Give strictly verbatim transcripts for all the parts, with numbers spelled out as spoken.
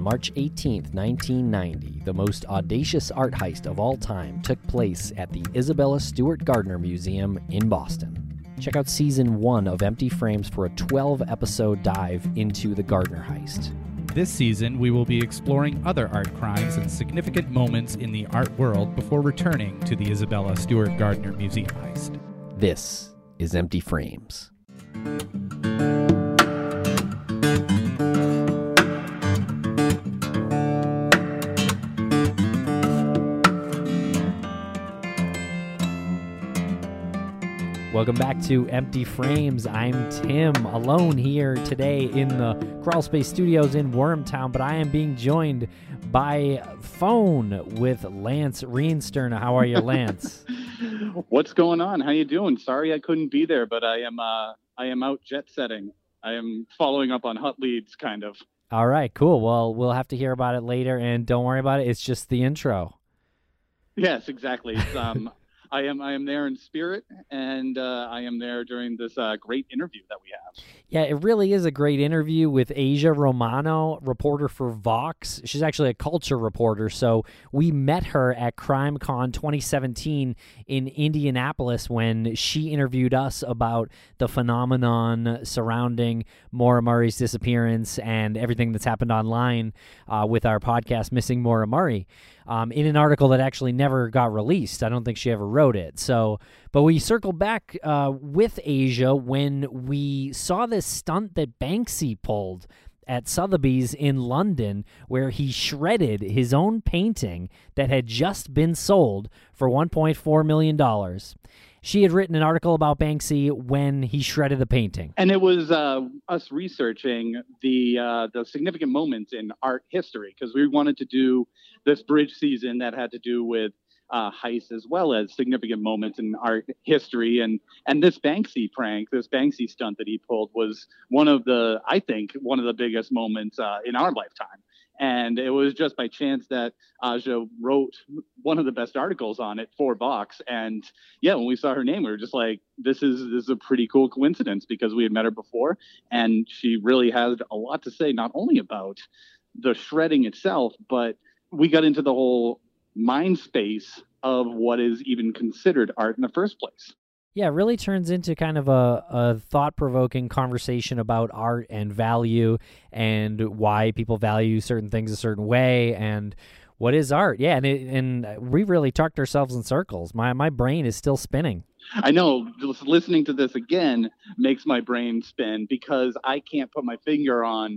On March eighteenth, nineteen ninety, the most audacious art heist of all time took place at the Isabella Stewart Gardner Museum in Boston. Check out Season one of Empty Frames for a twelve-episode dive into the Gardner heist. This season, we will be exploring other art crimes and significant moments in the art world before returning to the Isabella Stewart Gardner Museum heist. This is Empty Frames. Welcome back to Empty Frames. I'm Tim, alone here today in the Crawl Space Studios in Wormtown, but I am being joined by phone with Lance Reenstern. How are you, Lance? What's going on? How you doing? Sorry I couldn't be there, but I am uh, I am out jet setting. I am following up on Hut leads, kind of. All right, cool. Well, we'll have to hear about it later, and don't worry about it. It's just the intro. Yes, exactly. It's, um, I am I am there in spirit, and uh, I am there during this uh, great interview that we have. Yeah, it really is a great interview with Asia Romano, reporter for Vox. She's actually a culture reporter, so we met her at CrimeCon twenty seventeen in Indianapolis when she interviewed us about the phenomenon surrounding Maura Murray's disappearance and everything that's happened online uh, with our podcast, Missing Maura Murray. Um, in an article that actually never got released. I don't think she ever wrote it. So, but we circled back uh, with Asia when we saw this stunt that Banksy pulled at Sotheby's in London, where he shredded his own painting that had just been sold for one point four million dollars. She had written an article about Banksy when he shredded the painting. And it was uh, us researching the uh, the significant moments in art history, because we wanted to do this bridge season that had to do with uh, heists as well as significant moments in art history. And and this Banksy prank, this Banksy stunt that he pulled was one of the, I think, one of the biggest moments uh, in our lifetime. And it was just by chance that Aja wrote one of the best articles on it for Vox. And yeah, when we saw her name, we were just like, this is this is a pretty cool coincidence, because we had met her before. And she really had a lot to say, not only about the shredding itself, but we got into the whole mind space of what is even considered art in the first place. Yeah, it really turns into kind of a, a thought-provoking conversation about art and value and why people value certain things a certain way and what is art. Yeah, and it, and we really talked ourselves in circles. My my brain is still spinning. I know, just listening to this again makes my brain spin, because I can't put my finger on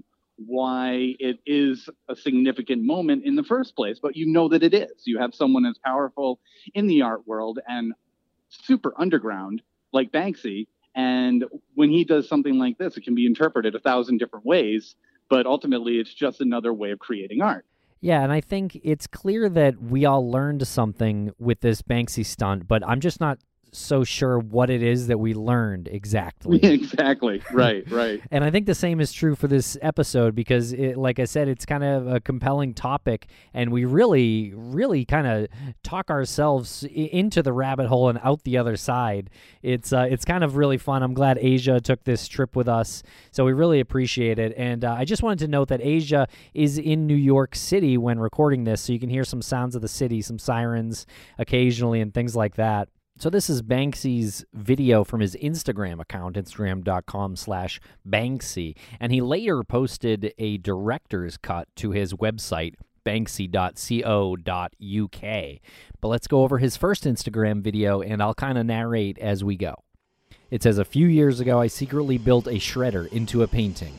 why it is a significant moment in the first place, but you know that it is. You have someone as powerful in the art world and super underground like Banksy, and when he does something like this, it can be interpreted a thousand different ways, but ultimately it's just another way of creating art. Yeah, and I think it's clear that we all learned something with this Banksy stunt, but I'm just not so sure what it is that we learned exactly. Exactly. Right, right. And I think the same is true for this episode, because, it, like I said, it's kind of a compelling topic, and we really, really kind of talk ourselves into the rabbit hole and out the other side. It's uh, it's kind of really fun. I'm glad Asia took this trip with us, so we really appreciate it. And uh, I just wanted to note that Asia is in New York City when recording this, so you can hear some sounds of the city, some sirens occasionally and things like that. So this is Banksy's video from his Instagram account, instagram.com slash Banksy. And he later posted a director's cut to his website, banksy dot co dot u k. But let's go over his first Instagram video, and I'll kind of narrate as we go. It says, a few years ago, I secretly built a shredder into a painting.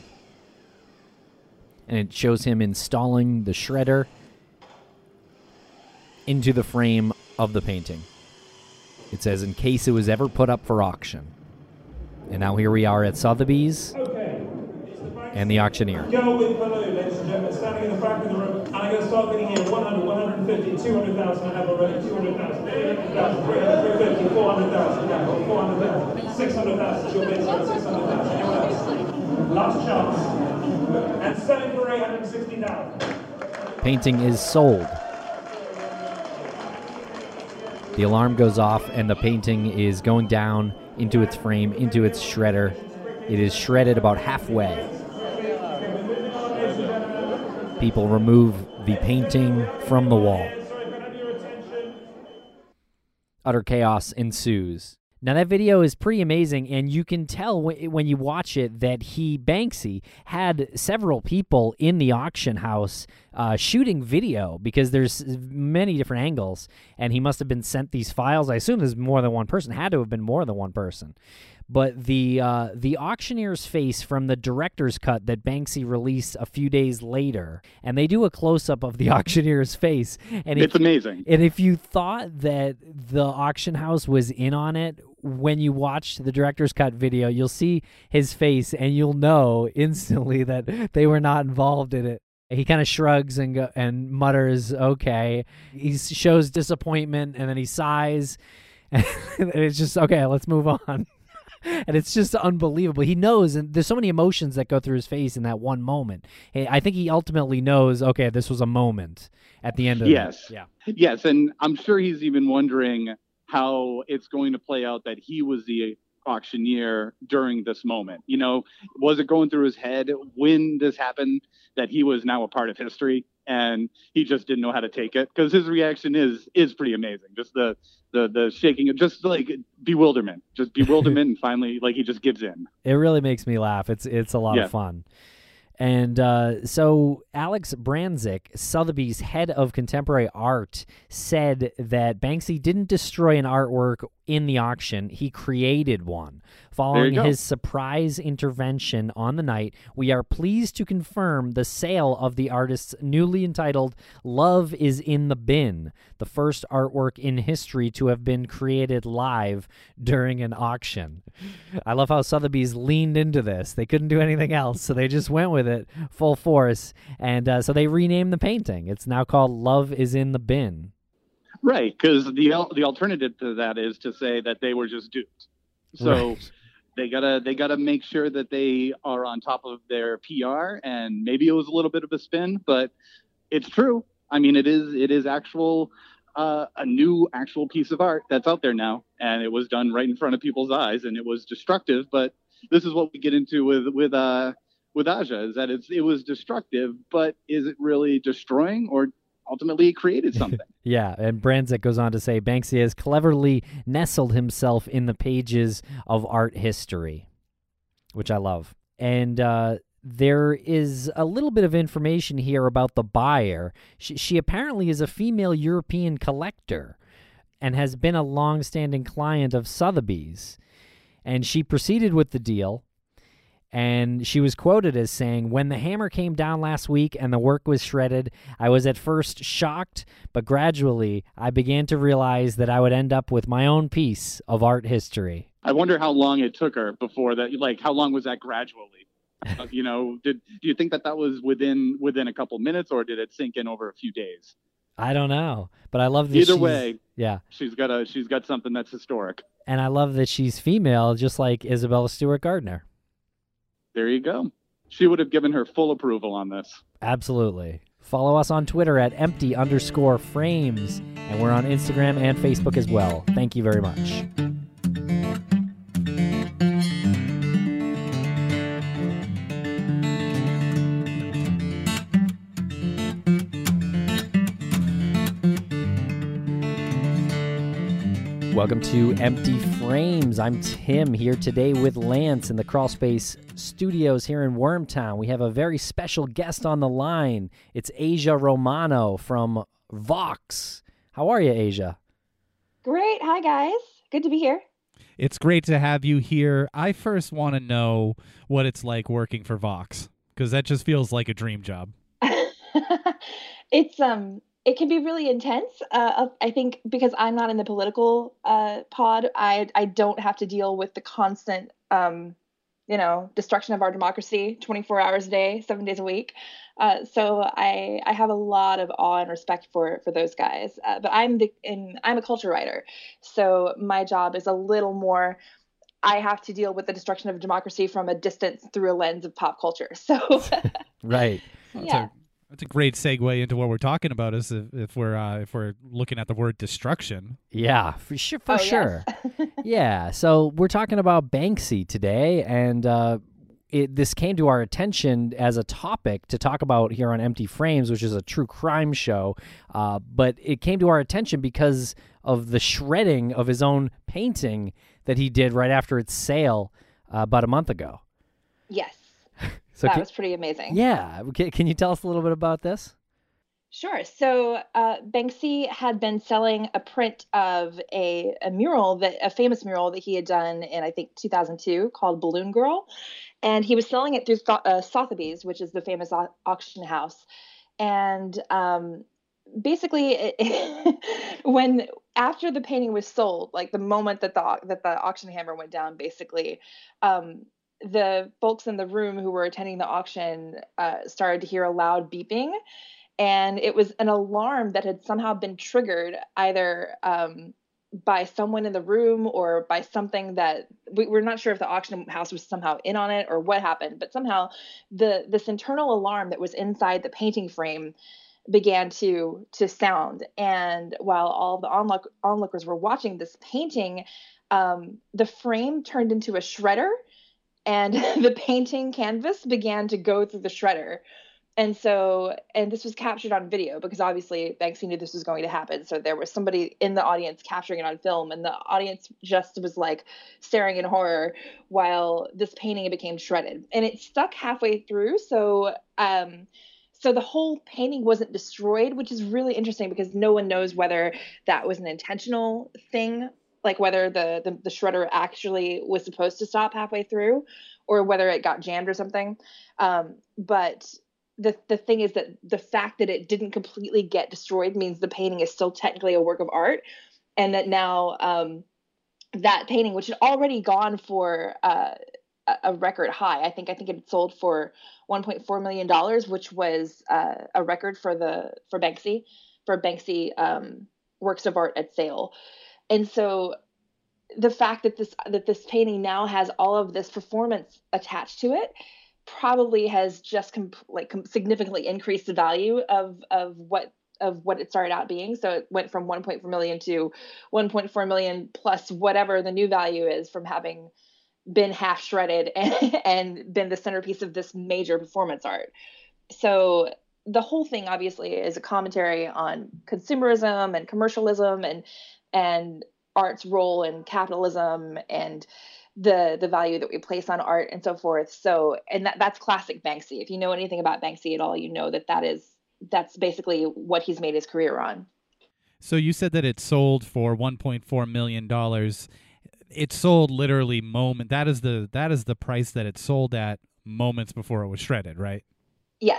And it shows him installing the shredder into the frame of the painting. It says, in case it was ever put up for auction. And now here we are at Sotheby's okay. and the auctioneer. Go with Baloo, ladies and gentlemen, standing in the back of the room. And I'm going to start getting in one hundred, one hundred fifty, two hundred thousand. I have already two hundred thousand, three hundred thousand, three hundred, three hundred fifty, four hundred thousand. Yeah, four hundred thousand, six hundred thousand. Your bid, sir, six hundred thousand. Anyone else? Last chance. And selling for eight hundred sixty thousand. Painting is sold. The alarm goes off, and the painting is going down into its frame, into its shredder. It is shredded about halfway. People remove the painting from the wall. Utter chaos ensues. Now, that video is pretty amazing, and you can tell w- when you watch it that he, Banksy, had several people in the auction house uh, shooting video because there's many different angles, and he must have been sent these files. I assume there's more than one person. Had to have been more than one person. But the uh, the auctioneer's face from the director's cut that Banksy released a few days later, and they do a close-up of the auctioneer's face. And It's if, amazing. And if you thought that the auction house was in on it, when you watch the director's cut video, you'll see his face, and you'll know instantly that they were not involved in it. He kind of shrugs and go, and mutters, okay. He shows disappointment, and then he sighs. And it's just, okay, let's move on. And it's just unbelievable. He knows, and there's so many emotions that go through his face in that one moment. I think he ultimately knows, okay, this was a moment at the end of yes. it. Yeah. Yes, and I'm sure he's even wondering how it's going to play out that he was the auctioneer during this moment. You know, was it going through his head when this happened that he was now a part of history and he just didn't know how to take it? Because his reaction is is pretty amazing. Just the the the shaking, just like bewilderment, just bewilderment, and finally, like, he just gives in. It really makes me laugh. It's it's a lot yeah. of fun. And uh, so Alex Branzik, Sotheby's head of contemporary art, said that Banksy didn't destroy an artwork in the auction. He created one. Following his surprise intervention on the night, we are pleased to confirm the sale of the artist's newly entitled Love is in the Bin, the first artwork in history to have been created live during an auction. I love how Sotheby's leaned into this. They couldn't do anything else, so they just went with it full force. And uh, so they renamed the painting. It's now called Love is in the Bin. Right, because the the alternative to that is to say that they were just duped. So right. they gotta they gotta make sure that they are on top of their P R, and maybe it was a little bit of a spin, but it's true. I mean, it is it is actual uh, a new actual piece of art that's out there now, and it was done right in front of people's eyes, and it was destructive. But this is what we get into with with uh with Aja, is that it's it was destructive, but is it really destroying, or ultimately created something? Yeah, and Branzik goes on to say Banksy has cleverly nestled himself in the pages of art history, which I love. And uh, there is a little bit of information here about the buyer. She, she apparently is a female European collector and has been a long-standing client of Sotheby's. And she proceeded with the deal. And she was quoted as saying, "When the hammer came down last week and the work was shredded, I was at first shocked, but gradually I began to realize that I would end up with my own piece of art history." I wonder how long it took her before that. Like, how long was that gradually? Uh, you know, did do you think that that was within within a couple minutes, or did it sink in over a few days? I don't know, but I love that. Either she's, way, yeah, she's got a she's got something that's historic. And I love that she's female, just like Isabella Stewart Gardner. There you go. She would have given her full approval on this. Absolutely. Follow us on Twitter at empty underscore frames, and we're on Instagram and Facebook as well. Thank you very much. Welcome to Empty Frames. I'm Tim here today with Lance in the Crawlspace Studios here in Wormtown. We have a very special guest on the line. It's Asia Romano from Vox. How are you, Asia? Great. Hi, guys. Good to be here. It's great to have you here. I first want to know what it's like working for Vox, because that just feels like a dream job. It's um. It can be really intense. Uh, I think because I'm not in the political uh, pod, I I don't have to deal with the constant, um, you know, destruction of our democracy twenty-four hours a day, seven days a week. Uh, so I I have a lot of awe and respect for for those guys. Uh, but I'm the in I'm a culture writer, so my job is a little more. I have to deal with the destruction of democracy from a distance through a lens of pop culture. So right. Yeah. That's a great segue into what we're talking about. Is if, if we're uh, if we're looking at the word destruction. Yeah, for sure. For oh, sure. Yes. Yeah. So we're talking about Banksy today, and uh, it, this came to our attention as a topic to talk about here on Empty Frames, which is a true crime show. Uh, but it came to our attention because of the shredding of his own painting that he did right after its sale uh, about a month ago. Yes. So that can, was pretty amazing. Yeah. Can, can you tell us a little bit about this? Sure. So uh, Banksy had been selling a print of a, a mural, that a famous mural that he had done in, I think, two thousand two called Balloon Girl. And he was selling it through uh, Sotheby's, which is the famous au- auction house. And um, basically, it, when after the painting was sold, like the moment that the that the auction hammer went down, basically, um, the folks in the room who were attending the auction uh, started to hear a loud beeping. And it was an alarm that had somehow been triggered either um, by someone in the room or by something that we, we're not sure if the auction house was somehow in on it or what happened. But somehow the this internal alarm that was inside the painting frame began to to sound. And while all the onlook, onlookers were watching this painting, um, the frame turned into a shredder, and the painting canvas began to go through the shredder. And so, and this was captured on video because obviously Banksy knew this was going to happen. So there was somebody in the audience capturing it on film, and the audience just was like staring in horror while this painting became shredded. And it stuck halfway through. So, um, so the whole painting wasn't destroyed, which is really interesting because no one knows whether that was an intentional thing, like whether the, the, the shredder actually was supposed to stop halfway through or whether it got jammed or something. Um, but The the thing is that the fact that it didn't completely get destroyed means the painting is still technically a work of art, and that now um, that painting, which had already gone for uh, a record high, I think I think it had sold for one point four million dollars, which was uh, a record for the for Banksy for Banksy um, works of art at sale, and so the fact that this that this painting now has all of this performance attached to it probably has just com- like com- significantly increased the value of of what of what it started out being. So it went from one point four million to one point four million plus whatever the new value is from having been half shredded and, and been the centerpiece of this major performance art. So the whole thing obviously is a commentary on consumerism and commercialism and and art's role in capitalism and the the value that we place on art and so forth. So, and that that's classic Banksy. If you know anything about Banksy at all, you know that that is that's basically what he's made his career on. So you said that it sold for one point four million dollars. It sold literally moment. That is the that is the price that it sold at moments before it was shredded, right? Yes.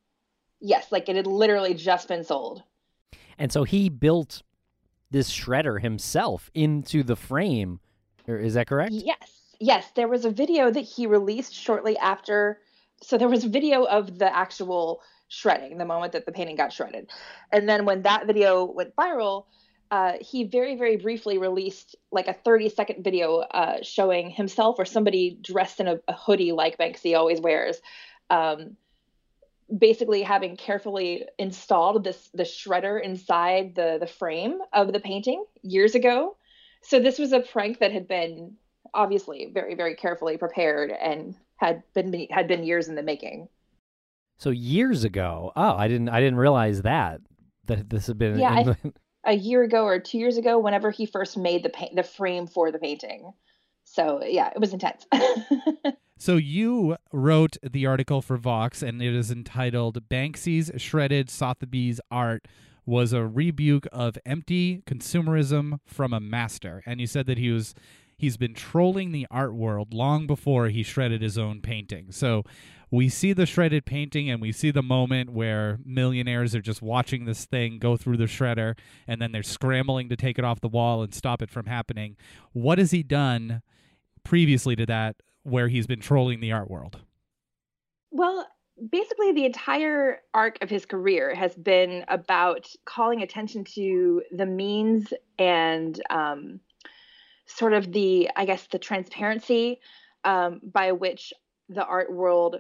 Yes, like it had literally just been sold. And so he built this shredder himself into the frame. Is that correct? Yes. Yes. There was a video that he released shortly after. So there was video of the actual shredding, the moment that the painting got shredded. And then when that video went viral, uh, he very, very briefly released like a thirty second video uh, showing himself or somebody dressed in a, a hoodie like Banksy always wears, um, basically having carefully installed this the shredder inside the the frame of the painting years ago. So this was a prank that had been obviously very, very carefully prepared and had been had been years in the making. So years ago. Oh, I didn't I didn't realize that that this had been. Yeah, in the... I, a year ago or two years ago, whenever he first made the paint, the frame for the painting. So yeah, it was intense. So you wrote the article for Vox, and it is entitled "Banksy's Shredded Sotheby's Art Was a Rebuke of Empty Consumerism from a Master." And you said that he was he's been trolling the art world long before he shredded his own painting. So we see the shredded painting, and we see the moment where millionaires are just watching this thing go through the shredder, and then they're scrambling to take it off the wall and stop it from happening. What has he done previously to that where he's been trolling the art world? Well, basically the entire arc of his career has been about calling attention to the means and um, sort of the, I guess, the transparency um, by which the art world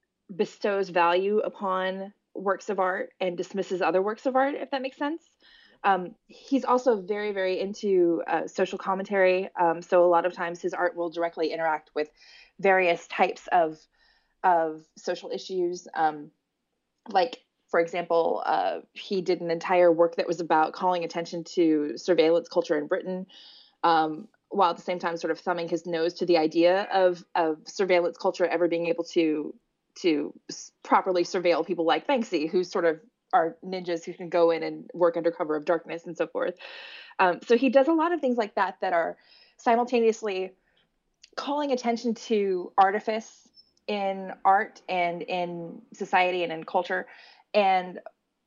bestows value upon works of art and dismisses other works of art, if that makes sense. Um, he's also very, very into uh, social commentary. Um, so a lot of times his art will directly interact with various types of of social issues. Um, like, for example, uh, he did an entire work that was about calling attention to surveillance culture in Britain, um, while at the same time sort of thumbing his nose to the idea of of surveillance culture ever being able to to properly surveil people like Banksy, who sort of are ninjas who can go in and work under cover of darkness and so forth. Um, so he does a lot of things like that that are simultaneously calling attention to artifice in art and in society and in culture, and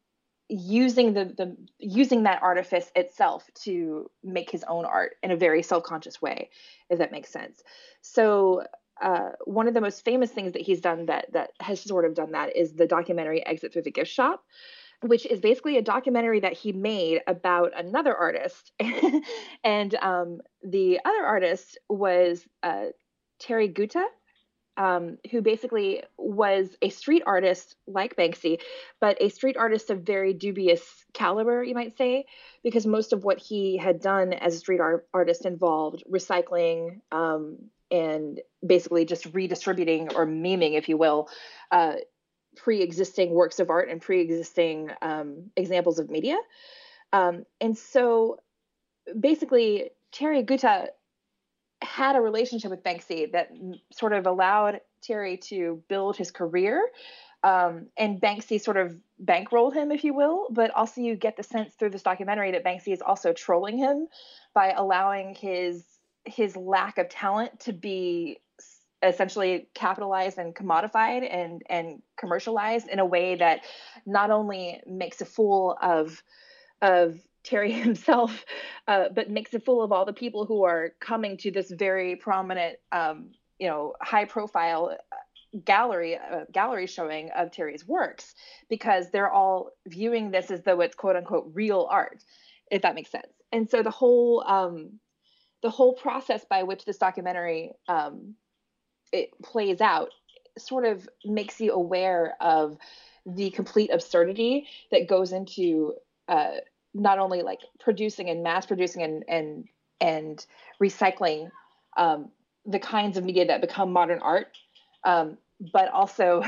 using the, the using that artifice itself to make his own art in a very self-conscious way, if that makes sense. So uh, one of the most famous things that he's done that that has sort of done that is the documentary Exit Through the Gift Shop, which is basically a documentary that he made about another artist. And um, the other artist was uh, Terry Gutta, um, who basically was a street artist like Banksy, but a street artist of very dubious caliber, you might say, because most of what he had done as a street art artist involved recycling um, and basically just redistributing or memeing, if you will, uh, pre-existing works of art and pre-existing um, examples of media. Um, and so basically, Terry Gutta had a relationship with Banksy that sort of allowed Terry to build his career. Um, and Banksy sort of bankrolled him, if you will, but also you get the sense through this documentary that Banksy is also trolling him by allowing his his lack of talent to be essentially capitalized and commodified and and commercialized in a way that not only makes a fool of of Terry himself, uh, but makes a fool of all the people who are coming to this very prominent, um, you know, high profile gallery uh, gallery showing of Terry's works, because they're all viewing this as though it's quote unquote real art, if that makes sense. And so the whole um, the whole process by which this documentary um, it plays out sort of makes you aware of the complete absurdity that goes into uh, not only like producing and mass producing and and and recycling um, the kinds of media that become modern art, um, but also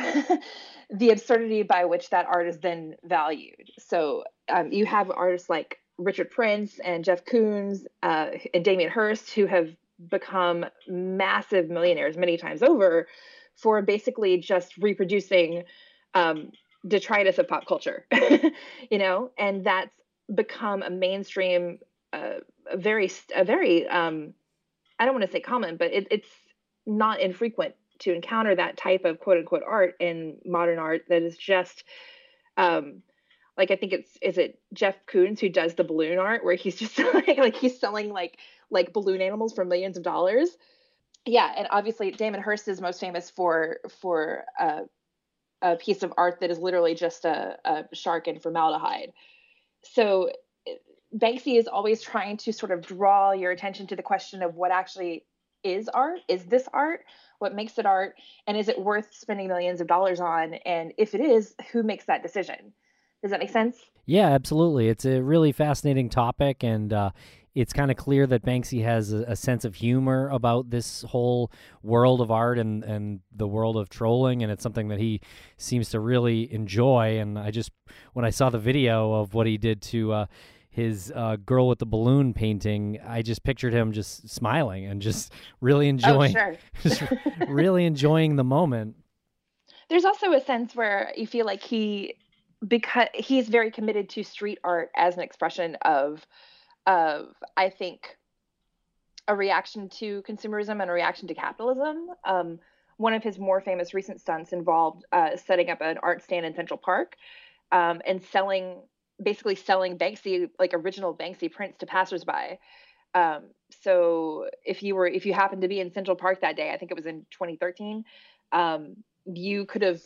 the absurdity by which that art is then valued. So um, you have artists like Richard Prince and Jeff Koons uh, and Damien Hirst, who have become massive millionaires many times over for basically just reproducing um, detritus of pop culture, you know, and that's become a mainstream, uh, a very, a very, um, I don't want to say common, but it, it's not infrequent to encounter that type of quote unquote art in modern art that is just, um, like, I think it's, is it Jeff Koons who does the balloon art where he's just like, like he's selling like, like balloon animals for millions of dollars. Yeah. And obviously Damon Hirst is most famous for, for uh, a piece of art that is literally just a, a shark in formaldehyde. So Banksy is always trying to sort of draw your attention to the question of what actually is art. Is this art? What makes it art? And is it worth spending millions of dollars on? And if it is, who makes that decision? Does that make sense? Yeah, absolutely. It's a really fascinating topic, and uh, it's kind of clear that Banksy has a, a sense of humor about this whole world of art and, and the world of trolling, and it's something that he seems to really enjoy. And I just, when I saw the video of what he did to uh, his uh, girl with the balloon painting, I just pictured him just smiling and just really enjoying, oh, sure. just really enjoying the moment. There's also a sense where you feel like he, because he's very committed to street art as an expression of, of I think, a reaction to consumerism and a reaction to capitalism. Um, one of his more famous recent stunts involved uh, setting up an art stand in Central Park um, and selling, basically selling Banksy, like original Banksy prints to passersby. Um, so if you were, if you happened to be in Central Park that day, I think it was in twenty thirteen, um, you could have,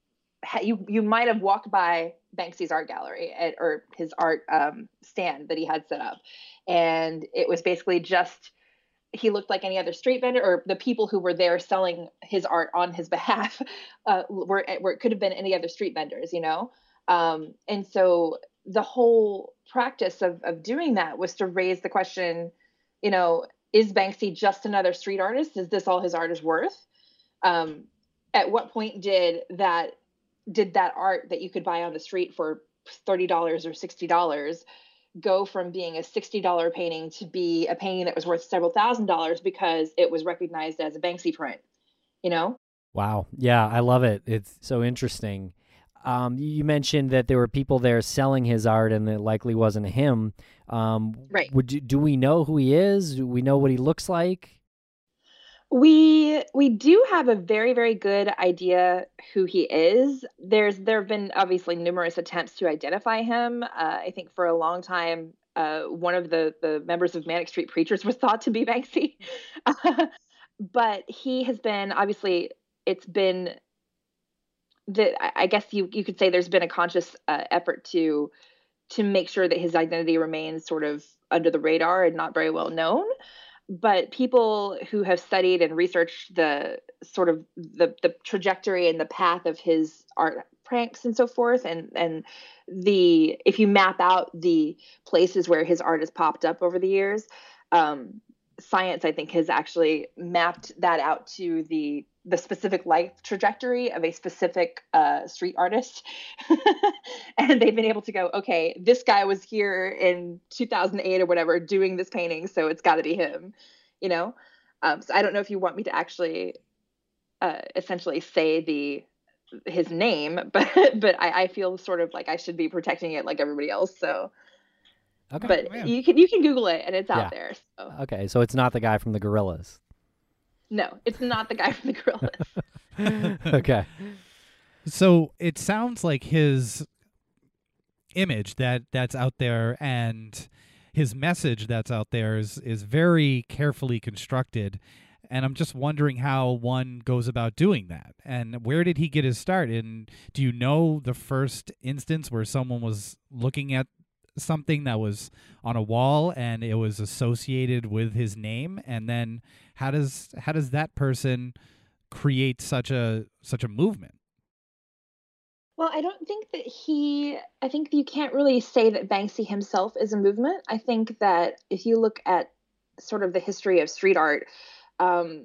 you you might have walked by Banksy's art gallery at, or his art um, stand that he had set up, and it was basically just, he looked like any other street vendor, or the people who were there selling his art on his behalf uh, were, were it could have been any other street vendors, you know. Um, and so the whole practice of, of doing that was to raise the question, you know, is Banksy just another street artist? Is this all his art is worth? Um, at what point did that did that art that you could buy on the street for thirty dollars or sixty dollars go from being a sixty dollars painting to be a painting that was worth several thousand dollars because it was recognized as a Banksy print, you know? Wow. Yeah, I love it. It's so interesting. Um, you mentioned that there were people there selling his art and it likely wasn't him. Um, right. Would you, do we know who he is? Do we know what he looks like? We we do have a very, very good idea who he is. There's there have been obviously numerous attempts to identify him. Uh, I think for a long time, uh, one of the the members of Manic Street Preachers was thought to be Banksy, but he has been obviously it's been the I guess you you could say there's been a conscious uh, effort to to make sure that his identity remains sort of under the radar and not very well known. But people who have studied and researched the sort of the, the trajectory and the path of his art pranks and so forth, and and the if you map out the places where his art has popped up over the years, um, science I think has actually mapped that out to the the specific life trajectory of a specific uh, street artist, and they've been able to go, okay, this guy was here in two thousand eight or whatever doing this painting, so it's got to be him, you know. Um, so I don't know if you want me to actually uh, essentially say the his name, but but I, I feel sort of like I should be protecting it like everybody else. So, okay, but yeah. you can you can Google it and it's yeah. out there. So. Okay, so it's not the guy from the Gorillaz. No, it's not the guy from the Gorillaz. Okay. So it sounds like his image that that's out there and his message that's out there is is very carefully constructed. And I'm just wondering how one goes about doing that. And where did he get his start? And do you know the first instance where someone was looking at something that was on a wall and it was associated with his name? And then how does how does that person create such a such a movement? Well, I don't think that he, I think you can't really say that Banksy himself is a movement. I think that if you look at sort of the history of street art, um,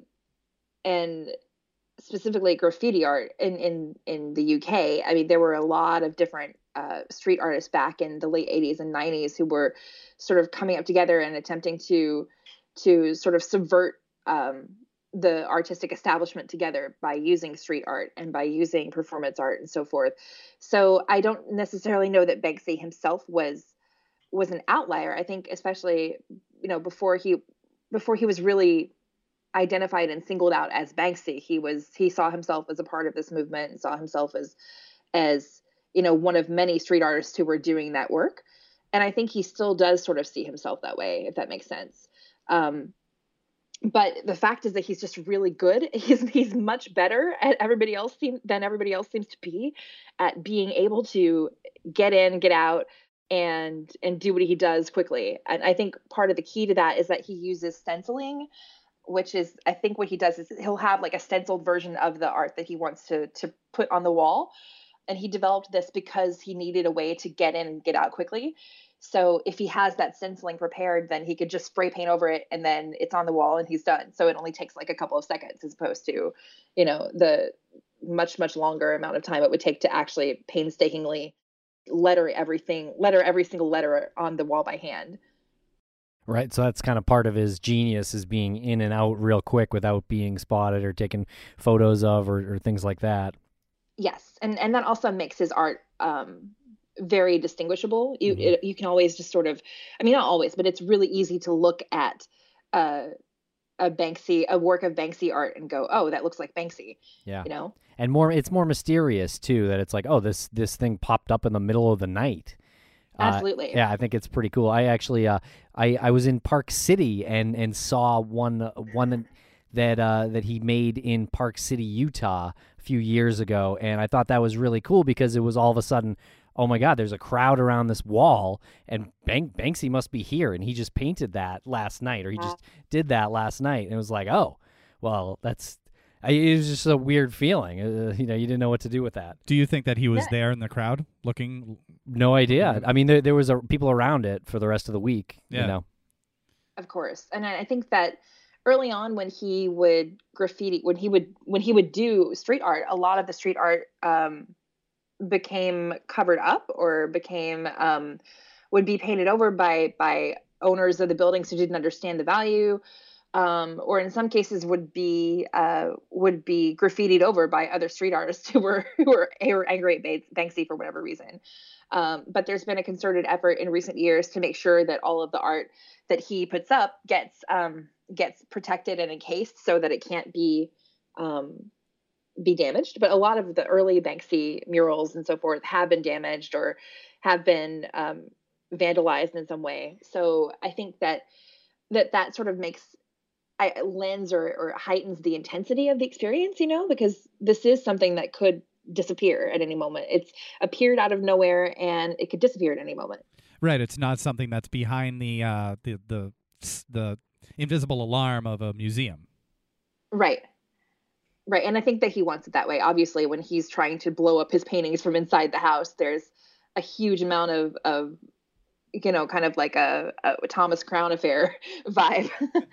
and specifically graffiti art in, in, in the U K, I mean, there were a lot of different uh, street artists back in the late eighties and nineties who were sort of coming up together and attempting to, to sort of subvert um, the artistic establishment together by using street art and by using performance art and so forth. So I don't necessarily know that Banksy himself was was an outlier. I think especially, you know, before he before he was really identified and singled out as Banksy, he was he saw himself as a part of this movement and saw himself as as, you know, one of many street artists who were doing that work. And I think he still does sort of see himself that way, if that makes sense. Um, But the fact is that he's just really good. He's he's much better at everybody else seem, than everybody else seems to be at being able to get in, get out, and and do what he does quickly. And I think part of the key to that is that he uses stenciling, which is I think what he does is he'll have like a stenciled version of the art that he wants to to put on the wall. And he developed this because he needed a way to get in and get out quickly. So if he has that stenciling prepared, then he could just spray paint over it and then it's on the wall and he's done. So it only takes like a couple of seconds as opposed to, you know, the much, much longer amount of time it would take to actually painstakingly letter everything, letter every single letter on the wall by hand. Right. So that's kind of part of his genius is being in and out real quick without being spotted or taken photos of or, or things like that. Yes. And, and that also makes his art, um, very distinguishable. You Mm-hmm. it, you can always just sort of, I mean, not always, but it's really easy to look at uh, a Banksy, a work of Banksy art and go, oh, that looks like Banksy. Yeah. You know? And more, it's more mysterious too, that it's like, oh, this, this thing popped up in the middle of the night. Absolutely. Uh, yeah, I think it's pretty cool. I actually, uh, I, I was in Park City and, and saw one, one that, uh, that he made in Park City, Utah a few years ago. And I thought that was really cool because it was all of a sudden, oh my God, there's a crowd around this wall and Bank- Banksy must be here. And he just painted that last night or he just did that last night. And it was like, oh, well, that's, I, it was just a weird feeling. Uh, you know, you didn't know what to do with that. Do you think that he was Yeah. there in the crowd looking? No idea. Mhm. I mean, there, there was a, people around it for the rest of the week. Yeah. You know. Of course. And I I think that early on when he would graffiti, when he would when he would do street art, a lot of the street art um, became covered up or became um, would be painted over by by owners of the buildings who didn't understand the value, um, or in some cases would be uh, would be graffitied over by other street artists who were who were, who were angry at Ba- Banksy for whatever reason. Um, but there's been a concerted effort in recent years to make sure that all of the art that he puts up gets um, gets protected and encased so that it can't be um, be damaged. But a lot of the early Banksy murals and so forth have been damaged or have been um, vandalized in some way. So I think that that that sort of makes I, lends or, or heightens the intensity of the experience, you know, because this is something that could disappear at any moment. It's appeared out of nowhere and it could disappear at any moment. Right. It's not something that's behind the uh, the the the invisible alarm of a museum. Right. Right. And I think that he wants it that way. Obviously, when he's trying to blow up his paintings from inside the house, there's a huge amount of, of you know, kind of like a, a Thomas Crown Affair vibe.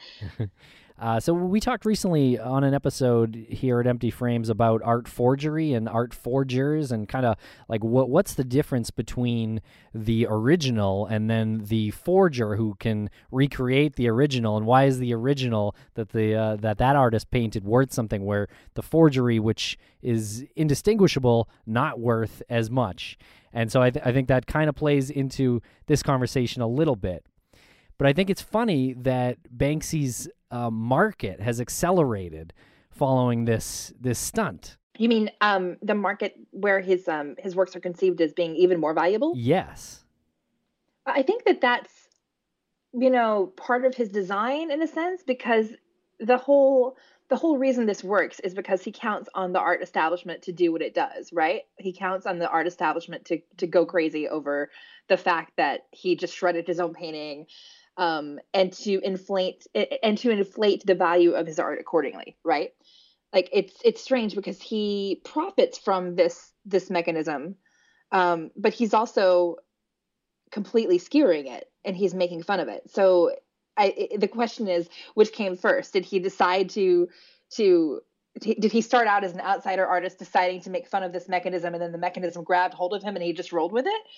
Uh, so we talked recently on an episode here at Empty Frames about art forgery and art forgers and kind of like what what's the difference between the original and then the forger who can recreate the original, and why is the original that the uh, that that artist painted worth something where the forgery, which is indistinguishable, not worth as much? And so I, th- I think that kind of plays into this conversation a little bit. But I think it's funny that Banksy's uh, market has accelerated following this this stunt. You mean um, the market where his um, his works are conceived as being even more valuable? Yes. I think that that's, you know, part of his design in a sense, because the whole the whole reason this works is because he counts on the art establishment to do what it does, right? He counts on the art establishment to to go crazy over the fact that he just shredded his own painting. Um, and to inflate and to inflate the value of his art accordingly, right? Like it's it's strange because he profits from this this mechanism, um, but he's also completely skewering it and he's making fun of it. So I, it, the question is, which came first? Did he decide to to did he start out as an outsider artist deciding to make fun of this mechanism, and then the mechanism grabbed hold of him and he just rolled with it,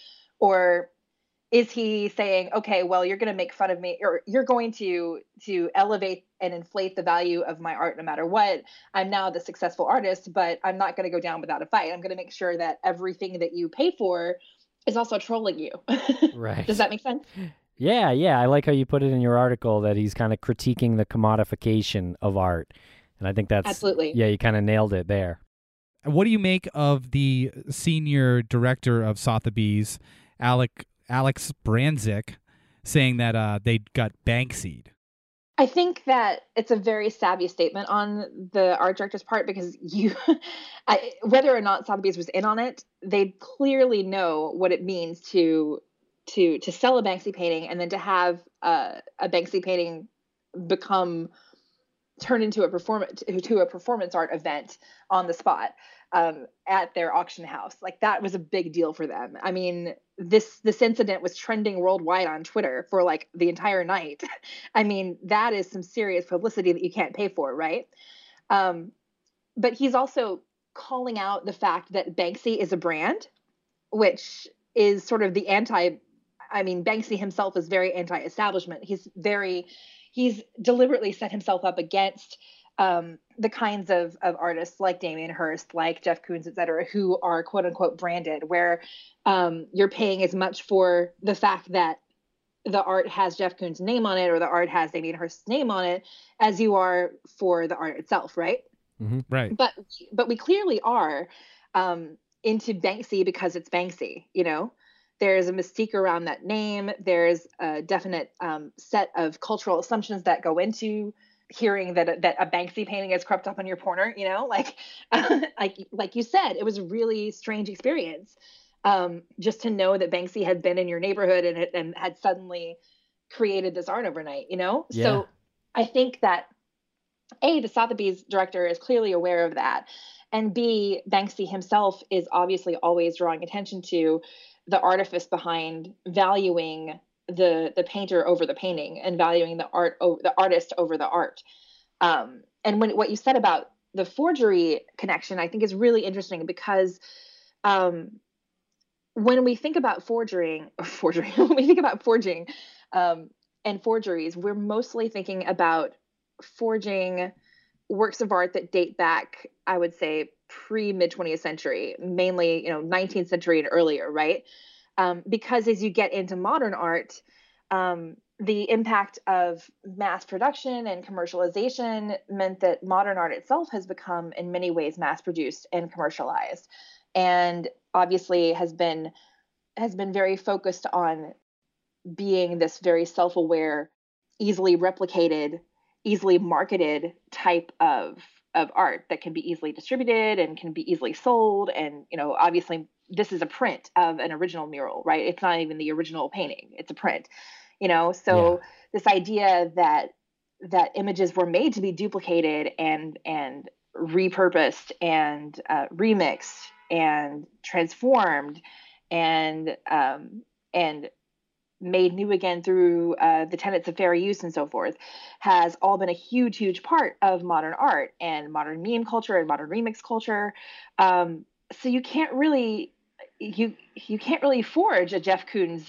or is he saying, okay, well, you're going to make fun of me, or you're going to to elevate and inflate the value of my art no matter what? I'm now the successful artist, but I'm not going to go down without a fight. I'm going to make sure that everything that you pay for is also trolling you. Right. Does that make sense? Yeah, yeah. I like how you put it in your article that he's kind of critiquing the commodification of art. And I think that's... Absolutely. Yeah, you kind of nailed it there. What do you make of the senior director of Sotheby's, Alec... Alex Brandzik, saying that uh, they got Banksy'd? I think that it's a very savvy statement on the art director's part, because you, I, whether or not Sotheby's was in on it, they clearly know what it means to to to sell a Banksy painting and then to have uh, a Banksy painting become turned into a performance to a performance art event on the spot um, at their auction house. Like, that was a big deal for them. I mean, this this incident was trending worldwide on Twitter for like the entire night. I mean, that is some serious publicity that you can't pay for, right? Um, but he's also calling out the fact that Banksy is a brand, which is sort of the anti. I mean, Banksy himself is very anti-establishment. He's very he's deliberately set himself up against um, the kinds of, of artists like Damien Hirst, like Jeff Koons, et cetera, who are quote unquote branded, where um, you're paying as much for the fact that the art has Jeff Koons' name on it or the art has Damien Hirst's name on it as you are for the art itself, right? Mm-hmm. Right. But but we clearly are um, into Banksy because it's Banksy, you know? There's a mystique around that name. There's a definite um, set of cultural assumptions that go into hearing that that a Banksy painting is crept up on your corner. You know, like like like you said, it was a really strange experience um, just to know that Banksy had been in your neighborhood and and had suddenly created this art overnight. You know, Yeah. so I think that A, the Sotheby's director is clearly aware of that. And B, Banksy himself is obviously always drawing attention to the artifice behind valuing the the painter over the painting and valuing the art over the artist over the art. Um, and when what you said about the forgery connection, I think is really interesting because um, when we think about forging, forgery, when we think about forging um, and forgeries, we're mostly thinking about forging works of art that date back, I would say, pre mid twentieth century, mainly, you know, nineteenth century and earlier, right? Um, because as you get into modern art, um, the impact of mass production and commercialization meant that modern art itself has become, in many ways, mass produced and commercialized, and obviously has been has been very focused on being this very self-aware, easily replicated, easily marketed type of of art that can be easily distributed and can be easily sold. And, you know, obviously this is a print of an original mural, right? It's not even the original painting. It's a print, you know? So yeah. This idea that, that images were made to be duplicated and, and repurposed and uh, remixed and transformed and, um, and, made new again through uh, the tenets of fair use and so forth, has all been a huge, huge part of modern art and modern meme culture and modern remix culture. Um, so you can't really, you you can't really forge a Jeff Koons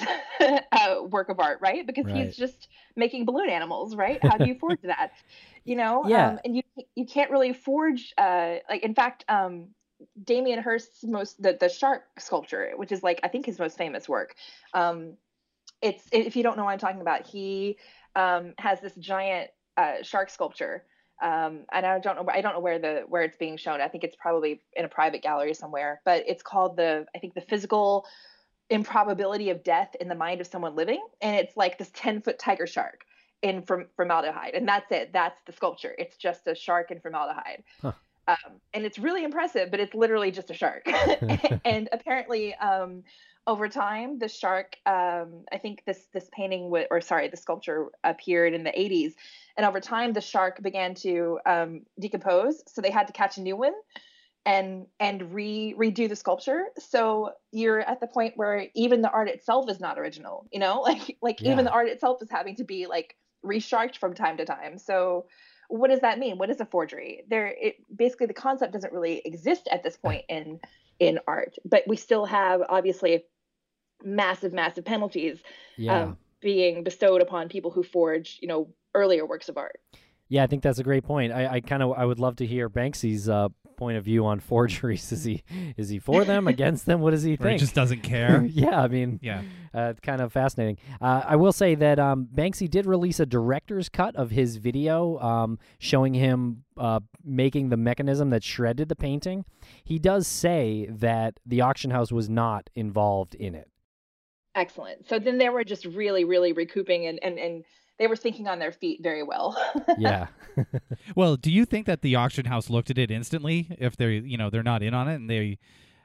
uh, work of art, right? Because right. he's just making balloon animals, right? How do you forge that? You know, yeah. um, and you you can't really forge. Uh, like in fact, um, Damien Hirst's most the the shark sculpture, which is like I think his most famous work. Um, It's if you don't know what I'm talking about, he um, has this giant uh, shark sculpture, um, and I don't know I don't know where the where it's being shown. I think it's probably in a private gallery somewhere. But it's called the I think the physical improbability of death in the mind of someone living, and it's like this ten foot tiger shark in from formaldehyde, and that's it. That's the sculpture. It's just a shark in formaldehyde. Huh. Um, and it's really impressive, but it's literally just a shark. And apparently, um, over time, the shark, um, I think this this painting, w- or sorry, the sculpture appeared in the eighties. And over time, the shark began to um, decompose. So they had to catch a new one and and re redo the sculpture. So you're at the point where even the art itself is not original, you know, like like yeah. even the art itself is having to be like resharked from time to time. So what does that mean? What is a forgery? There, it basically the concept doesn't really exist at this point in in art, but we still have obviously massive, massive penalties yeah. um, being bestowed upon people who forge, you know, earlier works of art. Yeah, I think that's a great point. I, I kind of I would love to hear Banksy's uh, point of view on forgeries. Is he is he for them, against them? What does he or think? He just doesn't care. yeah, I mean, yeah, uh, it's kind of fascinating. Uh, I will say that um, Banksy did release a director's cut of his video um, showing him uh, making the mechanism that shredded the painting. He does say that the auction house was not involved in it. Excellent. So then they were just really, really recouping and and and. They were thinking on their feet very well. yeah. Well, do you think that the auction house looked at it instantly if they're, you know, they're not in on it and they,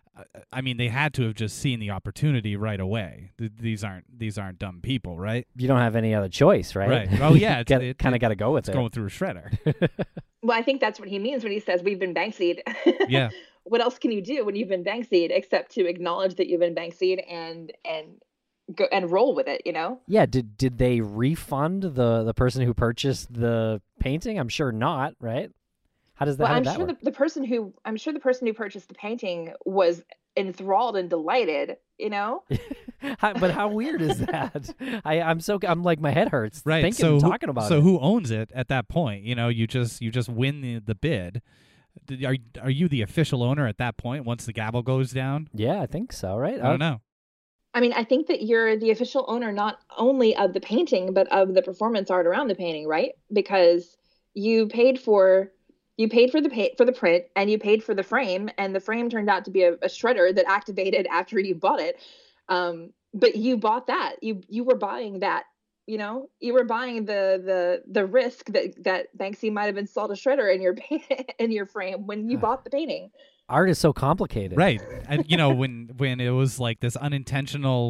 I mean, they had to have just seen the opportunity right away. Th- these aren't, these aren't dumb people, right? You don't have any other choice, right? Right. Oh yeah. It's, it, kind of got to go with it's it. It's going through a shredder. Well, I think that's what he means when he says we've been Banksy'd. Yeah. What else can you do when you've been Banksy'd except to acknowledge that you've been Banksy'd and, and, go and roll with it, you know? Yeah. Did did they refund the, the person who purchased the painting? I'm sure not, right? How does that, well, how I'm did that sure work? the, the person who I'm sure the person who purchased the painting was enthralled and delighted, you know? how, but how weird is that? I, I'm so I'm like my head hurts right. thinking so talking who, about so it. So who owns it at that point? You know, you just you just win the, the bid. Are are you the official owner at that point once the gavel goes down? Yeah, I think so, right? I don't know. I mean, I think that you're the official owner not only of the painting, but of the performance art around the painting, right? Because you paid for you paid for the pay, for the print, and you paid for the frame, and the frame turned out to be a, a shredder that activated after you bought it. Um, but you bought that. You you were buying that. You know, you were buying the the the risk that that Banksy might have installed a shredder in your in your frame when you bought the painting. Art is so complicated. Right. And, you know, when when it was like this unintentional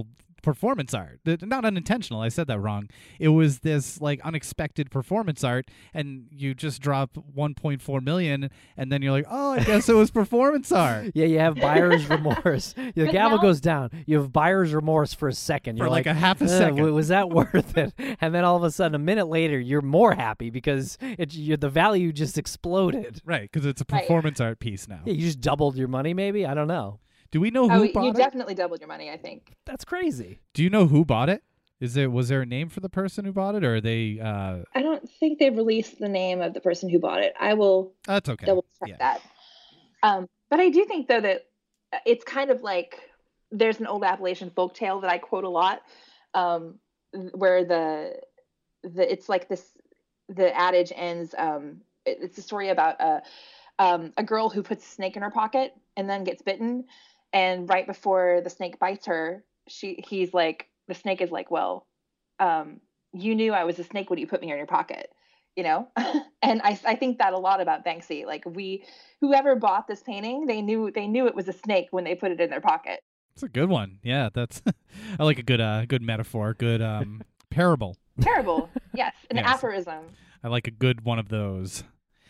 performance art. Th- Not unintentional. I said that wrong. It was this like unexpected performance art, and you just drop one point four million, and then you're like, oh, I guess it was performance art. Yeah, you have buyer's remorse. The But gavel now- goes down. You have buyer's remorse for a second. For You're like like, a half a "Ugh, second." w- was that worth it? And then all of a sudden, a minute later, you're more happy because it, you the value just exploded. Right, because it's a Right. performance art piece now. Yeah, you just doubled your money, maybe. I don't know. Do we know Oh, who you bought it? definitely doubled your money, I think. That's crazy. Do you know who bought it? Is there was there a name for the person who bought it, or are they? Uh, I don't think they've released the name of the person who bought it. I will that's okay. double check Yeah. that. Um, but I do think though that it's kind of like there's an old Appalachian folktale that I quote a lot, um, where the the it's like this the adage ends. Um, it- it's a story about a um, a girl who puts a snake in her pocket and then gets bitten, and right before the snake bites her, she he's like the snake is like, well, um, you knew I was a snake when you put me in your pocket. You know, and I, I think that a lot about Banksy. Like we, whoever bought this painting, they knew they knew it was a snake when they put it in their pocket. It's a good one. Yeah, that's. I like a good uh, good metaphor. Good um, parable. Terrible. Yes, an Yes. aphorism. I like a good one of those.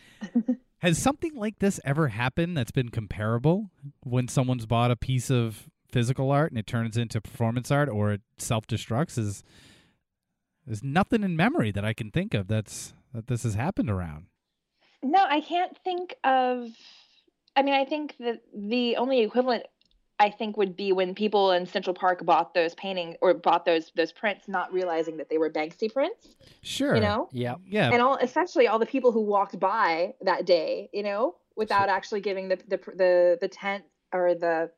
Has something like this ever happened that's been comparable when someone's bought a piece of physical art and it turns into performance art or it self-destructs? Is there's nothing in memory that I can think of that's that this has happened around. No, I can't think of. I mean, I think that the only equivalent I think would be when people in Central Park bought those painting or bought those those prints, not realizing that they were Banksy prints. Sure. You know, Yeah. Yeah. and all essentially all the people who walked by that day, you know, without actually giving the the the, the tent or the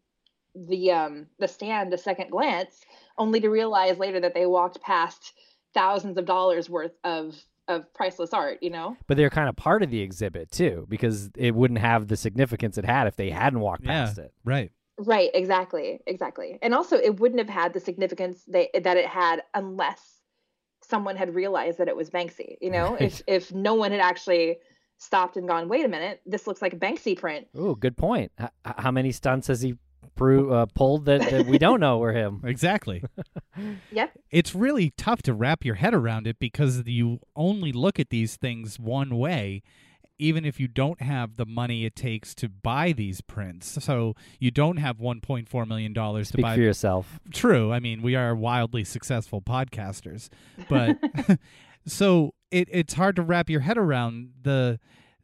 the um the stand a second glance, only to realize later that they walked past thousands of dollars worth of of priceless art, you know. But they're kind of part of the exhibit, too, because it wouldn't have the significance it had if they hadn't walked yeah. past it. Right. Right, exactly, exactly. And also it wouldn't have had the significance they, that it had unless someone had realized that it was Banksy, you know? Right. If if no one had actually stopped and gone, wait a minute, this looks like a Banksy print. Ooh, good point. H- how many stunts has he pro- uh, pulled that, that we don't know were him? Exactly. Yep. It's really tough to wrap your head around it because you only look at these things one way, even if you don't have the money it takes to buy these prints. So you don't have one point four million dollars to Speak buy. for yourself. True. I mean, we are wildly successful podcasters, but so it, it's hard to wrap your head around the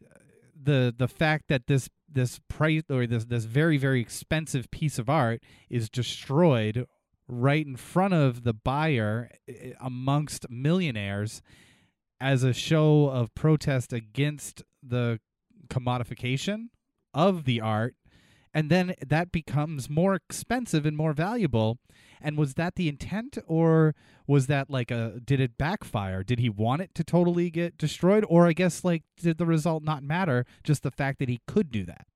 the the fact that this this price or this this very very expensive piece of art is destroyed right in front of the buyer eh, amongst millionaires as a show of protest against the commodification of the art, and then that becomes more expensive and more valuable. And was that the intent, or was that like a did it backfire? Did he want it to totally get destroyed, or I guess like did the result not matter, just the fact that he could do that?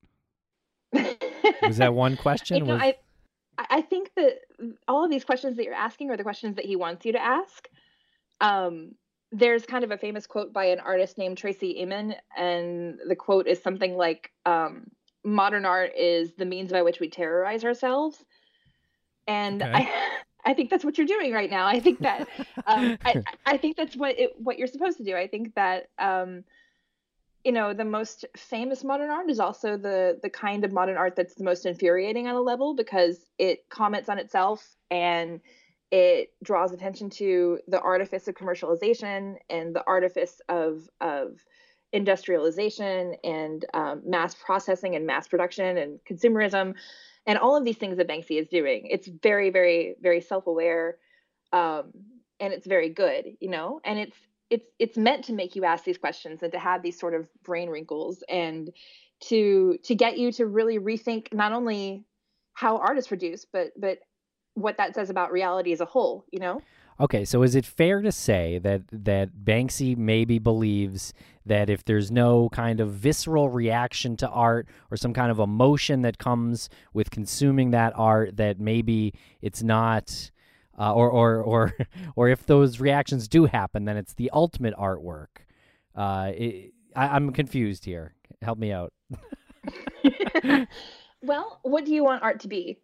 Was that one question? You know, Was- I I think that all of these questions that you're asking are the questions that he wants you to ask. Um, there's kind of a famous quote by an artist named Tracy Emin, and the quote is something like, um, "Modern art is the means by which we terrorize ourselves," and Okay. I. I think that's what you're doing right now. I think that um, I, I think that's what it, what you're supposed to do. I think that um, you know, the most famous modern art is also the the kind of modern art that's the most infuriating on a level, because it comments on itself and it draws attention to the artifice of commercialization and the artifice of of industrialization and um, mass processing and mass production and consumerism and all of these things that Banksy is doing. It's very, very, very self-aware, um, and it's very good, you know, and it's it's it's meant to make you ask these questions and to have these sort of brain wrinkles and to to get you to really rethink not only how art is produced, but but what that says about reality as a whole, you know? Okay, so is it fair to say that that Banksy maybe believes that if there's no kind of visceral reaction to art or some kind of emotion that comes with consuming that art, that maybe it's not, uh, or or or or if those reactions do happen, then it's the ultimate artwork? Uh, it, I, I'm confused here. Help me out. Well, what do you want art to be?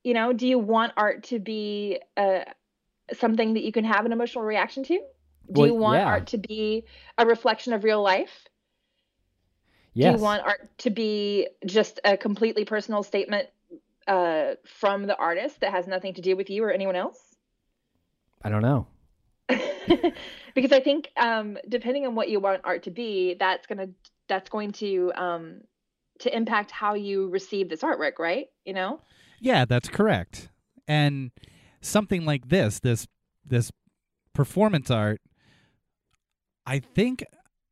You know, do you want art to be uh, something that you can have an emotional reaction to? Do Well, you want yeah. art to be a reflection of real life? Do you Yes. want art to be just a completely personal statement uh, from the artist that has nothing to do with you or anyone else? I don't know. Because I think um, depending on what you want art to be, that's gonna that's going to um, to impact how you receive this artwork, right? You know? Yeah, that's correct. And something like this, this this performance art, I think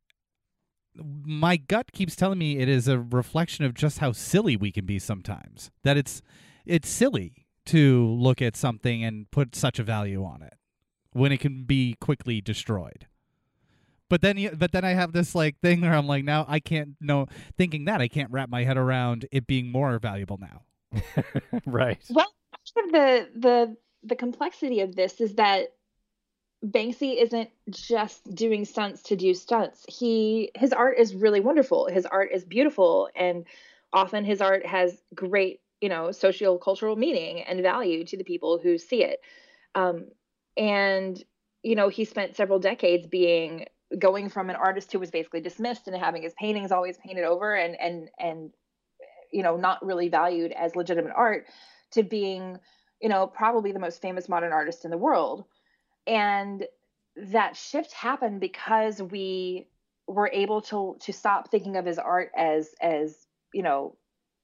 my gut keeps telling me it is a reflection of just how silly we can be sometimes. That it's it's silly to look at something and put such a value on it when it can be quickly destroyed. But then you, but then I have this like thing where I'm like, now I can't know thinking that I can't wrap my head around it being more valuable now. Right. Well, part of the the the complexity of this is that Banksy isn't just doing stunts to do stunts. He his art is really wonderful. His art is beautiful, and often his art has great, you know, socio-cultural meaning and value to the people who see it. Um, and you know, he spent several decades being going from an artist who was basically dismissed and having his paintings always painted over and and and you know, not really valued as legitimate art to being, you know, probably the most famous modern artist in the world. And that shift happened because we were able to to stop thinking of his art as as you know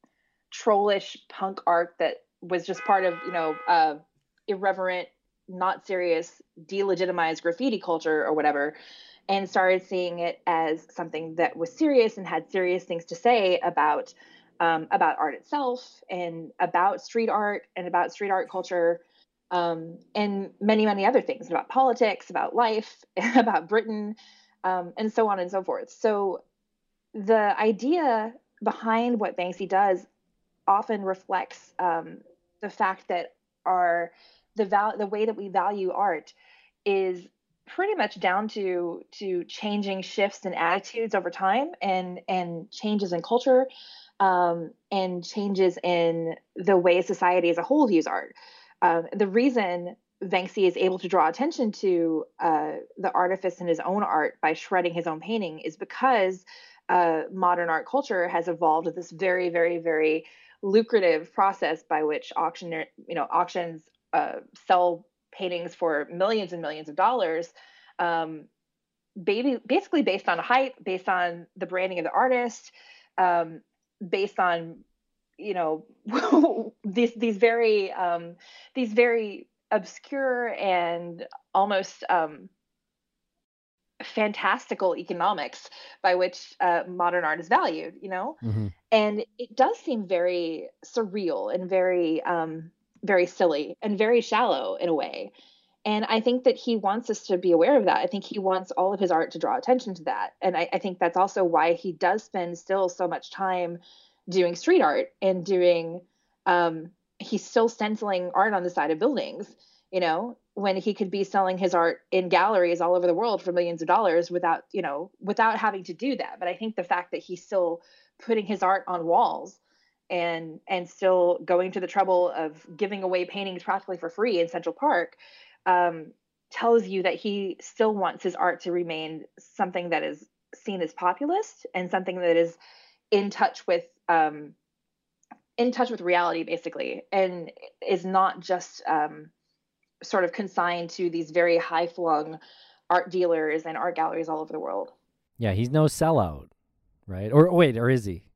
trollish punk art that was just part of you know uh, irreverent, not serious, delegitimized graffiti culture or whatever, and started seeing it as something that was serious and had serious things to say about um, about art itself and about street art and about street art culture, um, and many, many other things about politics, about life, about Britain, um, and so on and so forth. So the idea behind what Banksy does often reflects um, the fact that our the val- the way that we value art is pretty much down to to changing shifts in attitudes over time and and changes in culture, um, and changes in the way society as a whole views art. Um, the reason Banksy is able to draw attention to uh, the artifice in his own art by shredding his own painting is because uh, modern art culture has evolved with this very, very, very lucrative process by which auction, you know, auctions uh, sell paintings for millions and millions of dollars, um, baby, basically based on hype, based on the branding of the artist, um, based on you know these these very um, these very obscure and almost um, fantastical economics by which uh, modern art is valued, you know, Mm-hmm. and it does seem very surreal and very um, very silly and very shallow in a way. And I think that he wants us to be aware of that. I think he wants all of his art to draw attention to that. And I, I think that's also why he does spend still so much time doing street art and doing, um, he's still stenciling art on the side of buildings, you know, when he could be selling his art in galleries all over the world for millions of dollars without, you know, without having to do that. But I think the fact that he's still putting his art on walls and and still going to the trouble of giving away paintings practically for free in Central Park, um, tells you that he still wants his art to remain something that is seen as populist and something that is in touch with um, in touch with reality, basically, and is not just um, sort of consigned to these very high flung art dealers and art galleries all over the world. Yeah, he's no sellout, right? Or wait, or is he?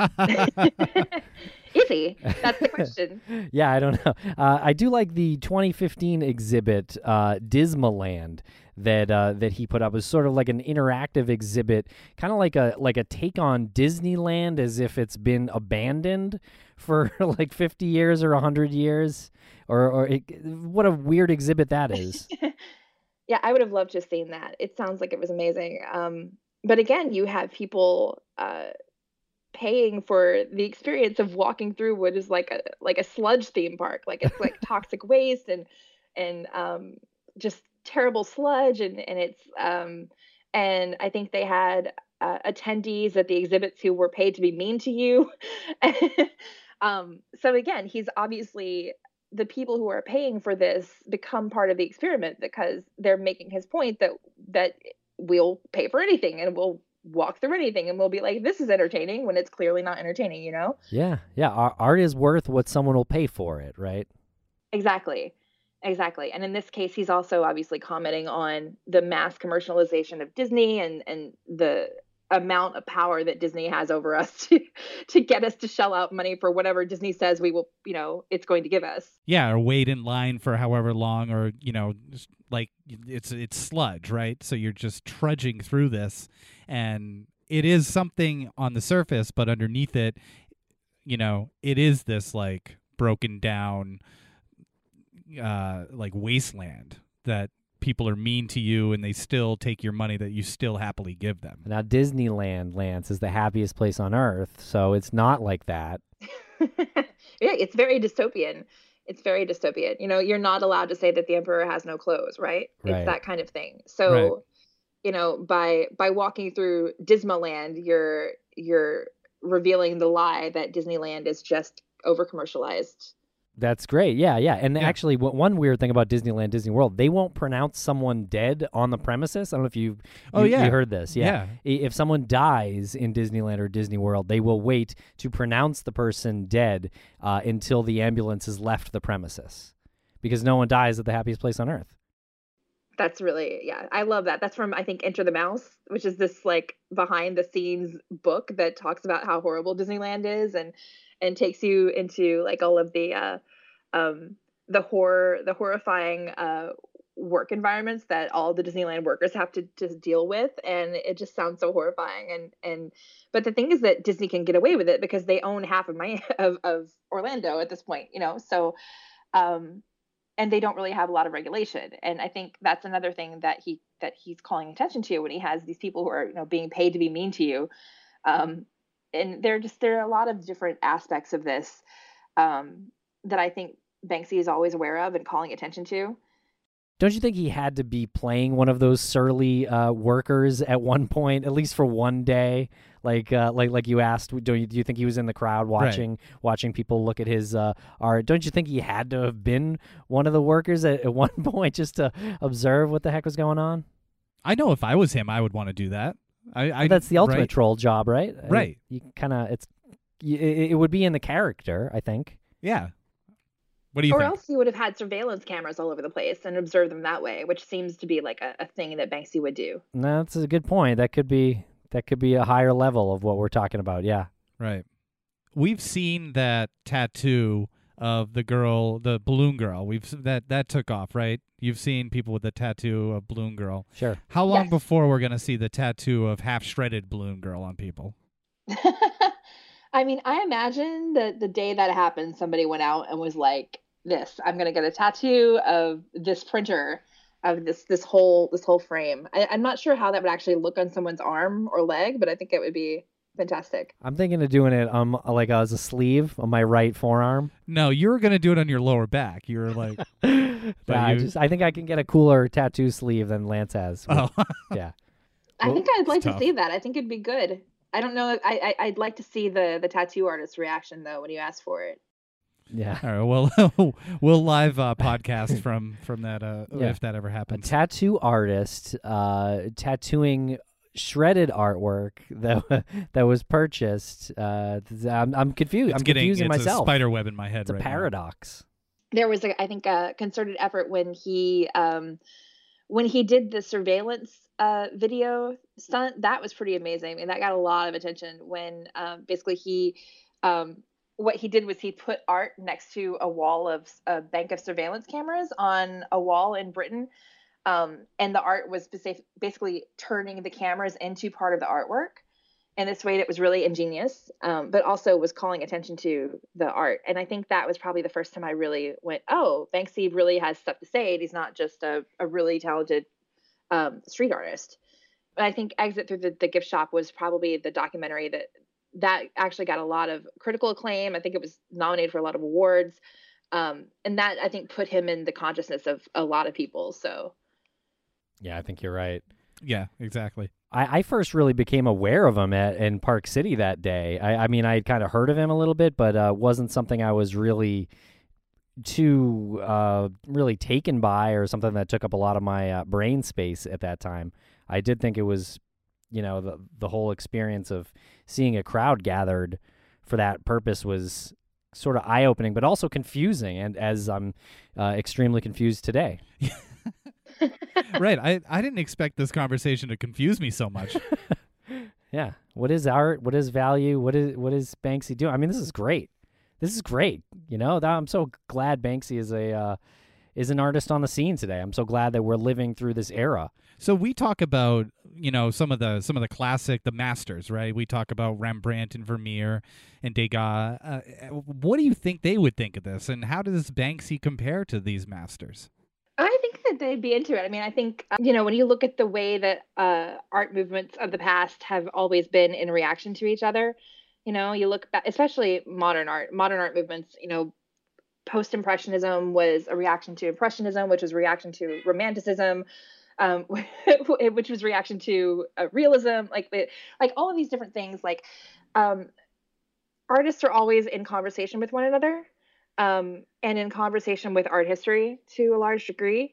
Is he? That's the question. Yeah, I don't know. Uh, I do like the twenty fifteen exhibit, uh, Dismaland, that uh, that he put up. It was sort of like an interactive exhibit, kind of like a like a take on Disneyland, as if it's been abandoned for like fifty years or one hundred years. Or, or it, what a weird exhibit that is. Yeah, I would have loved to have seen that. It sounds like it was amazing. Um, but again, you have people uh, paying for the experience of walking through what is like a like a sludge theme park. Like it's like toxic waste and and um, just terrible sludge, and and it's um, and I think they had uh, attendees at the exhibits who were paid to be mean to you. Um, so again, he's obviously the people who are paying for this become part of the experiment because they're making his point that that we'll pay for anything and we'll walk through anything and we'll be like, this is entertaining when it's clearly not entertaining, you know? Yeah, yeah. Ar- art is worth what someone will pay for it, right? Exactly. Exactly. And in this case, he's also obviously commenting on the mass commercialization of Disney and, and the amount of power that Disney has over us to, to get us to shell out money for whatever Disney says we will, you know, it's going to give us. Yeah, or wait in line for however long, or, you know, just like it's it's sludge, right? So you're just trudging through this, and it is something on the surface, but underneath it, you know, it is this like broken down uh like wasteland that people are mean to you and they still take your money that you still happily give them. Now, Disneyland, Lance, is the happiest place on earth, so it's not like that. Yeah, it's very dystopian. It's very dystopian. You know, you're not allowed to say that the emperor has no clothes, right? Right. It's that kind of thing. So, Right. you know, by by walking through Dismaland, you're you're revealing the lie that Disneyland is just over commercialized. That's great. Yeah, yeah. And Yeah. actually, w- one weird thing about Disneyland, Disney World, they won't pronounce someone dead on the premises. I don't know if you Oh, you, yeah. you heard this. Yeah. Yeah. I- If someone dies in Disneyland or Disney World, they will wait to pronounce the person dead uh, until the ambulance has left the premises, because no one dies at the happiest place on earth. That's really, yeah, I love that. That's from, I think, Enter the Mouse, which is this like behind the scenes book that talks about how horrible Disneyland is and and takes you into like all of the uh um the horror the horrifying uh work environments that all the Disneyland workers have to, to deal with, and it just sounds so horrifying. And and but the thing is that Disney can get away with it because they own half of my of, of Orlando at this point, you know. So um and they don't really have a lot of regulation. And I think that's another thing that he that he's calling attention to when he has these people who are, you know, being paid to be mean to you. Um, and there just there are a lot of different aspects of this um, that I think Banksy is always aware of and calling attention to. Don't you think he had to be playing one of those surly uh, workers at one point, at least for one day? Like, uh, like, like you asked, do you, do you think he was in the crowd watching, watching people look at his uh, art? Don't you think he had to have been one of the workers at, at one point just to observe what the heck was going on? I know if I was him, I would want to do that. I, I But that's the ultimate right? troll job, right? Uh, Right. You kind of, it's, you, it, it would be in the character, I think. Yeah. What do you Or think? else he would have had surveillance cameras all over the place and observed them that way, which seems to be like a, a thing that Banksy would do. No, that's a good point. That could be, that could be a higher level of what we're talking about. Yeah. Right. We've seen that tattoo of the girl, the balloon girl. We've s- that that took off, right? You've seen people with the tattoo of balloon girl. Sure. How long Yes. before we're gonna see the tattoo of half shredded balloon girl on people? I mean, I imagine that the day that happened, somebody went out and was like, "This, I'm gonna get a tattoo of this printer, of this this whole this whole frame." I, I'm not sure how that would actually look on someone's arm or leg, but I think it would be fantastic. I'm thinking of doing it um like as a sleeve on my right forearm. No, you were gonna do it on your lower back. You were like, Nah, I you- just I think I can get a cooler tattoo sleeve than Lance has. oh, Yeah. I Well, think I'd like it's to tough. see that. I think it'd be good. I don't know. If, I, I I'd like to see the the tattoo artist's reaction though when you ask for it. Yeah. all right. Well, we'll live uh, podcast from from that uh, Yeah. if that ever A happens. tattoo artist uh tattooing shredded artwork that that was purchased. Uh I'm I'm confused. It's I'm getting confusing it's myself. a spider web in my head It's a right now. paradox. There was, a, I think, a concerted effort when he um, when he did the surveillance uh, video stunt. That was pretty amazing, and that got a lot of attention. When um, basically he, um, what he did was he put art next to a wall of a bank of surveillance cameras on a wall in Britain, um, and the art was basi- basically turning the cameras into part of the artwork. In this way, it was really ingenious, um, but also was calling attention to the art. And I think that was probably the first time I really went, oh, Banksy really has stuff to say. And he's not just a, a really talented um, street artist. But I think Exit Through the, the Gift Shop was probably the documentary that that actually got a lot of critical acclaim. I think it was nominated for a lot of awards. Um, and that, I think, put him in the consciousness of a lot of people. So Yeah, I think you're right. Yeah, exactly. I, I first really became aware of him at in Park City that day. I, I mean, I had kind of heard of him a little bit, but uh, wasn't something I was really too uh, really taken by, or something that took up a lot of my uh, brain space at that time. I did think it was, you know, the the whole experience of seeing a crowd gathered for that purpose was sort of eye-opening, but also confusing, and as I'm uh, extremely confused today. Right. I, I didn't expect this conversation to confuse me so much. Yeah. What is art? What is value? What is what is Banksy doing? I mean, this is great. This is great. You know, that, I'm so glad Banksy is a uh, is an artist on the scene today. I'm so glad that we're living through this era. So we talk about, you know, some of the some of the classic, the masters, right? We talk about Rembrandt and Vermeer and Degas. Uh, what do you think they would think of this, and how does Banksy compare to these masters? I think that they'd be into it. I mean, I think, uh, you know, when you look at the way that uh, art movements of the past have always been in reaction to each other, you know, you look back, especially modern art, modern art movements, you know, post-impressionism was a reaction to impressionism, which was a reaction to romanticism, um, which was reaction to uh, realism, like, the, like all of these different things. Like, um, artists are always in conversation with one another. Um, and in conversation with art history to a large degree.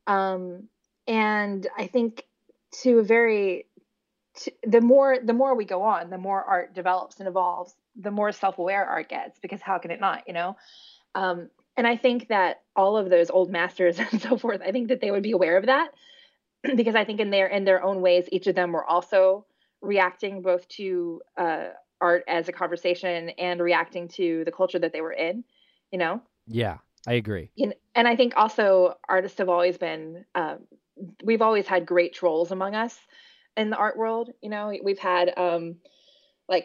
Um, and I think to a very, to, the more the more we go on, the more art develops and evolves, the more self-aware art gets, because how can it not, you know? Um, and I think that all of those old masters and so forth, I think that they would be aware of that, because I think in their in their own ways, each of them were also reacting both to uh, art as a conversation and reacting to the culture that they were in. You know? Yeah, I agree. And, and I think also artists have always been, um, we've always had great trolls among us in the art world. You know, we've had um, like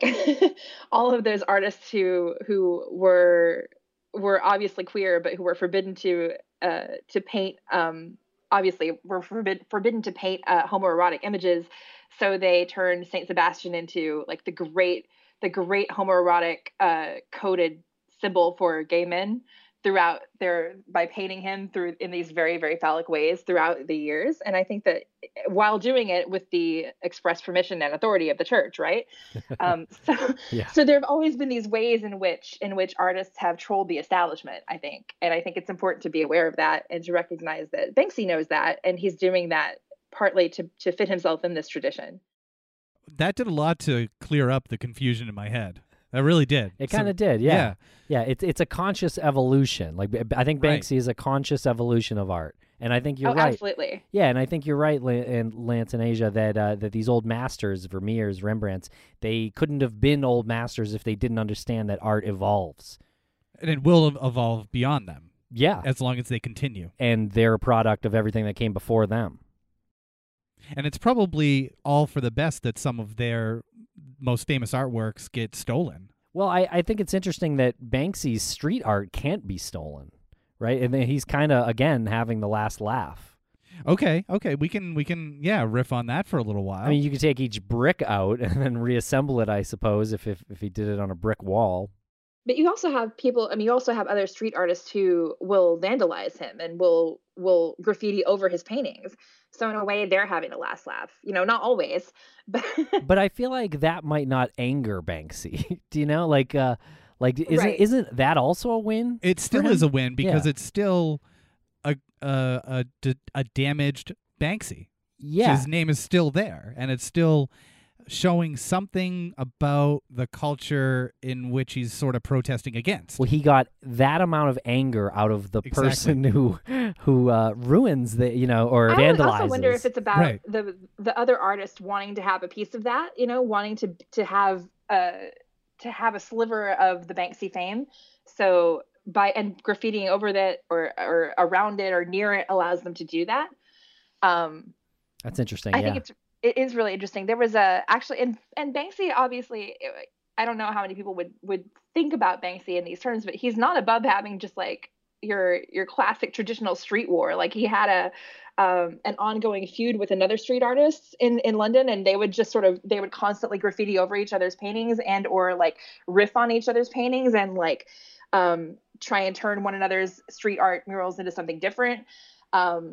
all of those artists who who were were obviously queer, but who were forbidden to uh, to paint. Um, obviously, were forbid, forbidden to paint uh, homoerotic images, so they turned Saint Sebastian into like the great the great homoerotic uh, coded symbol for gay men throughout their by painting him through in these very, very phallic ways throughout the years. And I think that while doing it with the express permission and authority of the church, right? um, so, Yeah. so there have always been these ways in which in which artists have trolled the establishment, I think. And I think it's important to be aware of that and to recognize that Banksy knows that, and he's doing that partly to to fit himself in this tradition. That did a lot to clear up the confusion in my head. That really did. It So- kind of did, yeah. yeah. Yeah, it's it's a conscious evolution. Like I think Right. Banksy is a conscious evolution of art, and I think you're oh, right. absolutely. Yeah, and I think you're right, La- and Lance and Asia, that uh, that these old masters, Vermeers, Rembrandts, they couldn't have been old masters if they didn't understand that art evolves. And it will ev- evolve beyond them Yeah, as long as they continue. and they're a product of everything that came before them. And it's probably all for the best that some of their most famous artworks get stolen. Well, I, I think it's interesting that Banksy's street art can't be stolen, right? And then he's kind of, again, having the last laugh. Okay, okay, we can we can yeah riff on that for a little while. I mean, you could take each brick out and then reassemble it, I suppose, if, if if he did it on a brick wall. But you also have people, I mean, you also have other street artists who will vandalize him and will will graffiti over his paintings. So in a way, they're having a last laugh. You know, not always, but But I feel like that might not anger Banksy. Do you know? Like, uh, like isn't Right. isn't that also a win? it still him? is a win because Yeah. it's still a a a, d- a damaged Banksy. Yeah, His name is still there, and it's still showing something about the culture in which he's sort of protesting against. well, he got that amount of anger out of the Exactly. person who who uh, ruins the, you know, or I would vandalizes. also wonder if it's about Right. the the other artist wanting to have a piece of that. You know, wanting to to have uh to have a sliver of the Banksy fame. So by and graffitiing over that or or around it or near it allows them to do that. Um, That's interesting. I yeah. think it's it is really interesting. There was a actually and and Banksy obviously I don't know how many people would would think about Banksy in these terms, but he's not above having just like your your classic traditional street war. Like he had a um, an ongoing feud with another street artist in in London, and they would just sort of they would constantly graffiti over each other's paintings and or like riff on each other's paintings and like um, try and turn one another's street art murals into something different. Um,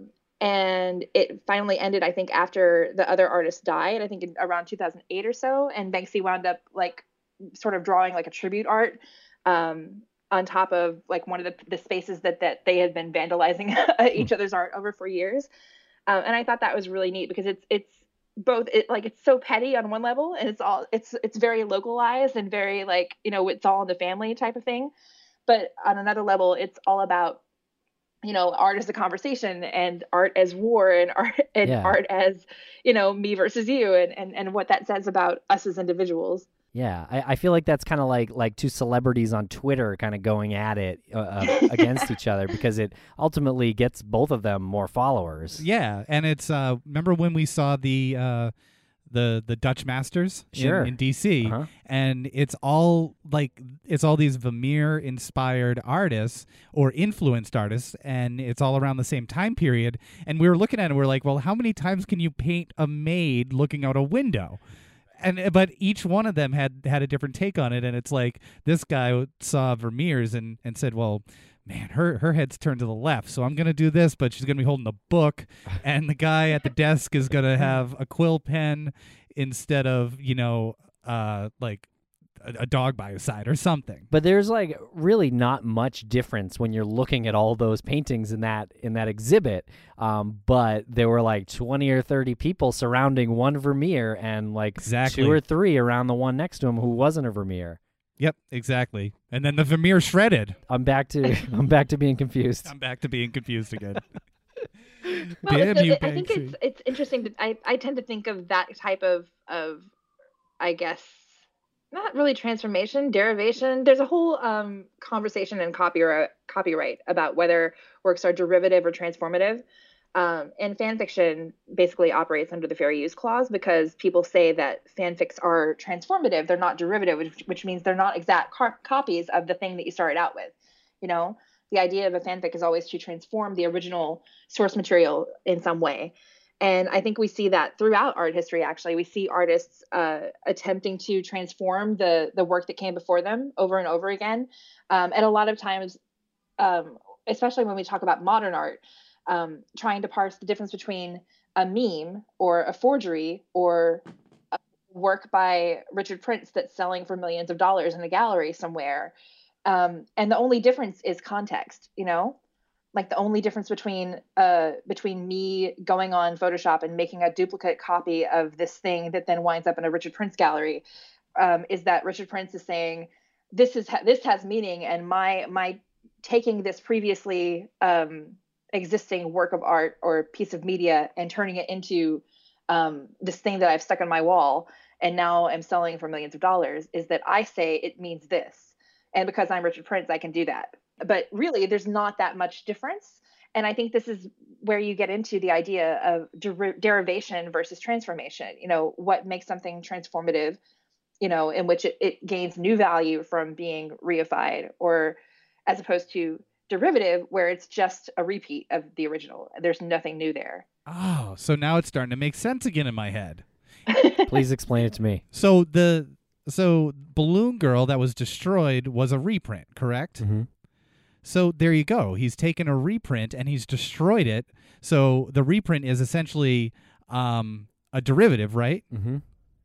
And it finally ended, I think, after the other artist died, I think in around two thousand eight or so. And Banksy wound up like sort of drawing like a tribute art um, on top of like one of the, the spaces that, that they had been vandalizing each other's art over for years. Um, and I thought that was really neat because it's, it's both it, like, it's so petty on one level, and it's all, it's, it's very localized and very like, you know, it's all in the family type of thing. But on another level, it's all about, you know, art as a conversation, and art as war, and art and Yeah. art as, you know, me versus you, and, and, and what that says about us as individuals. Yeah, I, I feel like that's kind of like like two celebrities on Twitter kind of going at it uh, uh, against each other, because it ultimately gets both of them more followers. Yeah, and it's uh, remember when we saw the uh, the the Dutch Masters Sure. in, in D C, Uh-huh. and it's all like it's all these Vermeer inspired artists or influenced artists, and it's all around the same time period. And we were looking at it, and we're like, well, how many times can you paint a maid looking out a window? And but each one of them had had a different take on it, and it's like this guy saw Vermeer's and and said, well, man, her her head's turned to the left, so I'm gonna do this, but she's gonna be holding a book, and the guy at the desk is gonna have a quill pen instead of, you know, uh, like a, a dog by his side or something. But there's like really not much difference when you're looking at all those paintings in that in that exhibit. Um, but there were like twenty or thirty people surrounding one Vermeer, and like Exactly. two or three around the one next to him who wasn't a Vermeer. Yep, exactly. And then the Vermeer shredded. I'm back to I'm back to being confused. I'm back to being confused again. Well, Damn it's, you, I think Banksy. it's it's interesting. To, I I tend to think of that type of of, I guess, not really transformation, derivation. There's a whole um, conversation in copyright copyright about whether works are derivative or transformative. Um, and fan fiction basically operates under the fair use clause, because people say that fanfics are transformative; they're not derivative, which, which means they're not exact car- copies of the thing that you started out with. You know, the idea of a fanfic is always to transform the original source material in some way. And I think we see that throughout art history. Actually, we see artists uh, attempting to transform the the work that came before them over and over again. Um, and a lot of times, um, especially when we talk about modern art, um, trying to parse the difference between a meme or a forgery or a work by Richard Prince that's selling for millions of dollars in a gallery somewhere. Um, and the only difference is context, you know? Like the only difference between uh between me going on Photoshop and making a duplicate copy of this thing that then winds up in a Richard Prince gallery um, is that Richard Prince is saying this is ha- this has meaning, and my my taking this previously um, existing work of art or piece of media and turning it into um, this thing that I've stuck on my wall and now I'm selling for millions of dollars is that I say it means this, and because I'm Richard Prince, I can do that. But really, there's not that much difference. And I think this is where you get into the idea of der- derivation versus transformation. You know, what makes something transformative, you know, in which it, it gains new value from being reified, or as opposed to derivative, where it's just a repeat of the original. There's nothing new there. Oh, so now it's starting to make sense again in my head. Please explain it to me. So the so Balloon Girl that was destroyed was a reprint, correct? Mm-hmm. So there you go. He's taken a reprint and he's destroyed it. So the reprint is essentially um, a derivative, right? Mm-hmm.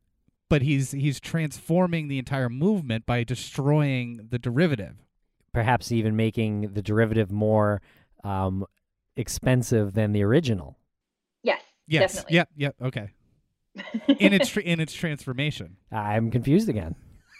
But he's he's transforming the entire movement by destroying the derivative. Perhaps even making the derivative more um, expensive than the original. Yes, Yes. definitely. Yep. Yep. Okay. In its tra- in its transformation. I'm confused again.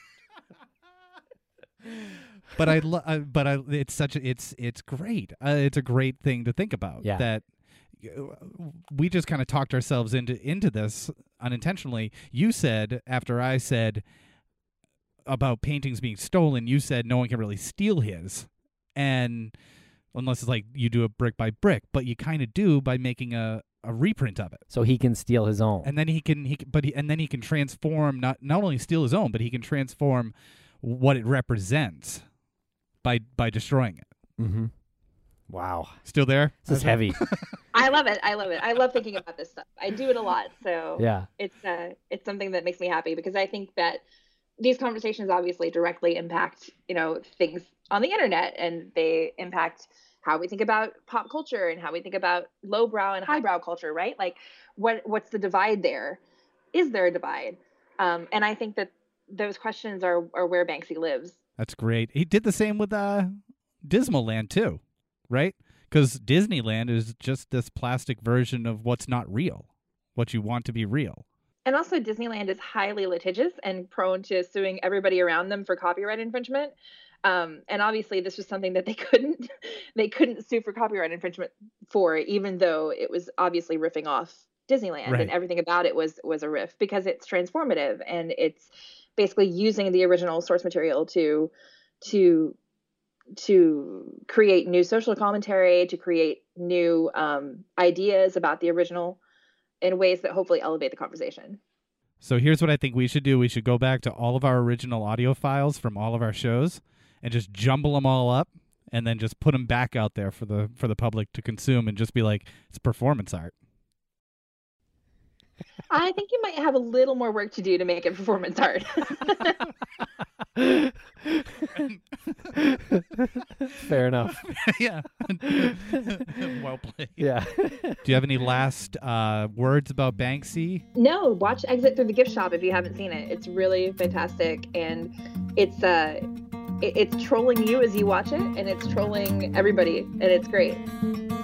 But I, lo- uh, but I, it's such a, it's it's great. Uh, it's a great thing to think about. Yeah. That uh, we just kind of talked ourselves into into this unintentionally. You said after I said about paintings being stolen, you said no one can really steal his, and unless it's like you do it brick by brick, but you kind of do by making a, a reprint of it. So he can steal his own. And then he can he can- but he, and then he can transform not not only steal his own, but he can transform what it represents by by destroying it. Mm-hmm. Wow. Still there? This is heavy. I love it. I love it. I love thinking about this stuff. I do it a lot. So Yeah. it's uh, it's something that makes me happy, because I think that these conversations obviously directly impact, you know, things on the internet, and they impact how we think about pop culture and how we think about lowbrow and highbrow culture, right? Like, what what's the divide there? Is there a divide? Um, and I think that those questions are, are where Banksy lives. That's great. He did the same with uh, Dismaland too, right? Because Disneyland is just this plastic version of what's not real, what you want to be real. And also Disneyland is highly litigious and prone to suing everybody around them for copyright infringement. Um, and obviously this was something that they couldn't they couldn't sue for copyright infringement for, even though it was obviously riffing off Disneyland, right. And everything about it was was a riff, because it's transformative and it's basically using the original source material to to to create new social commentary, to create new um, ideas about the original in ways that hopefully elevate the conversation. So here's what I think we should do. We should go back to all of our original audio files from all of our shows and just jumble them all up and then just put them back out there for the for the public to consume and just be like, it's performance art. I think you might have a little more work to do to make it performance art. Fair enough. Yeah. Well played. Yeah. Do you have any last uh, words about Banksy? No, watch Exit Through the Gift Shop if you haven't seen it. It's really fantastic, and it's uh, it, it's trolling you as you watch it, and it's trolling everybody, and it's great.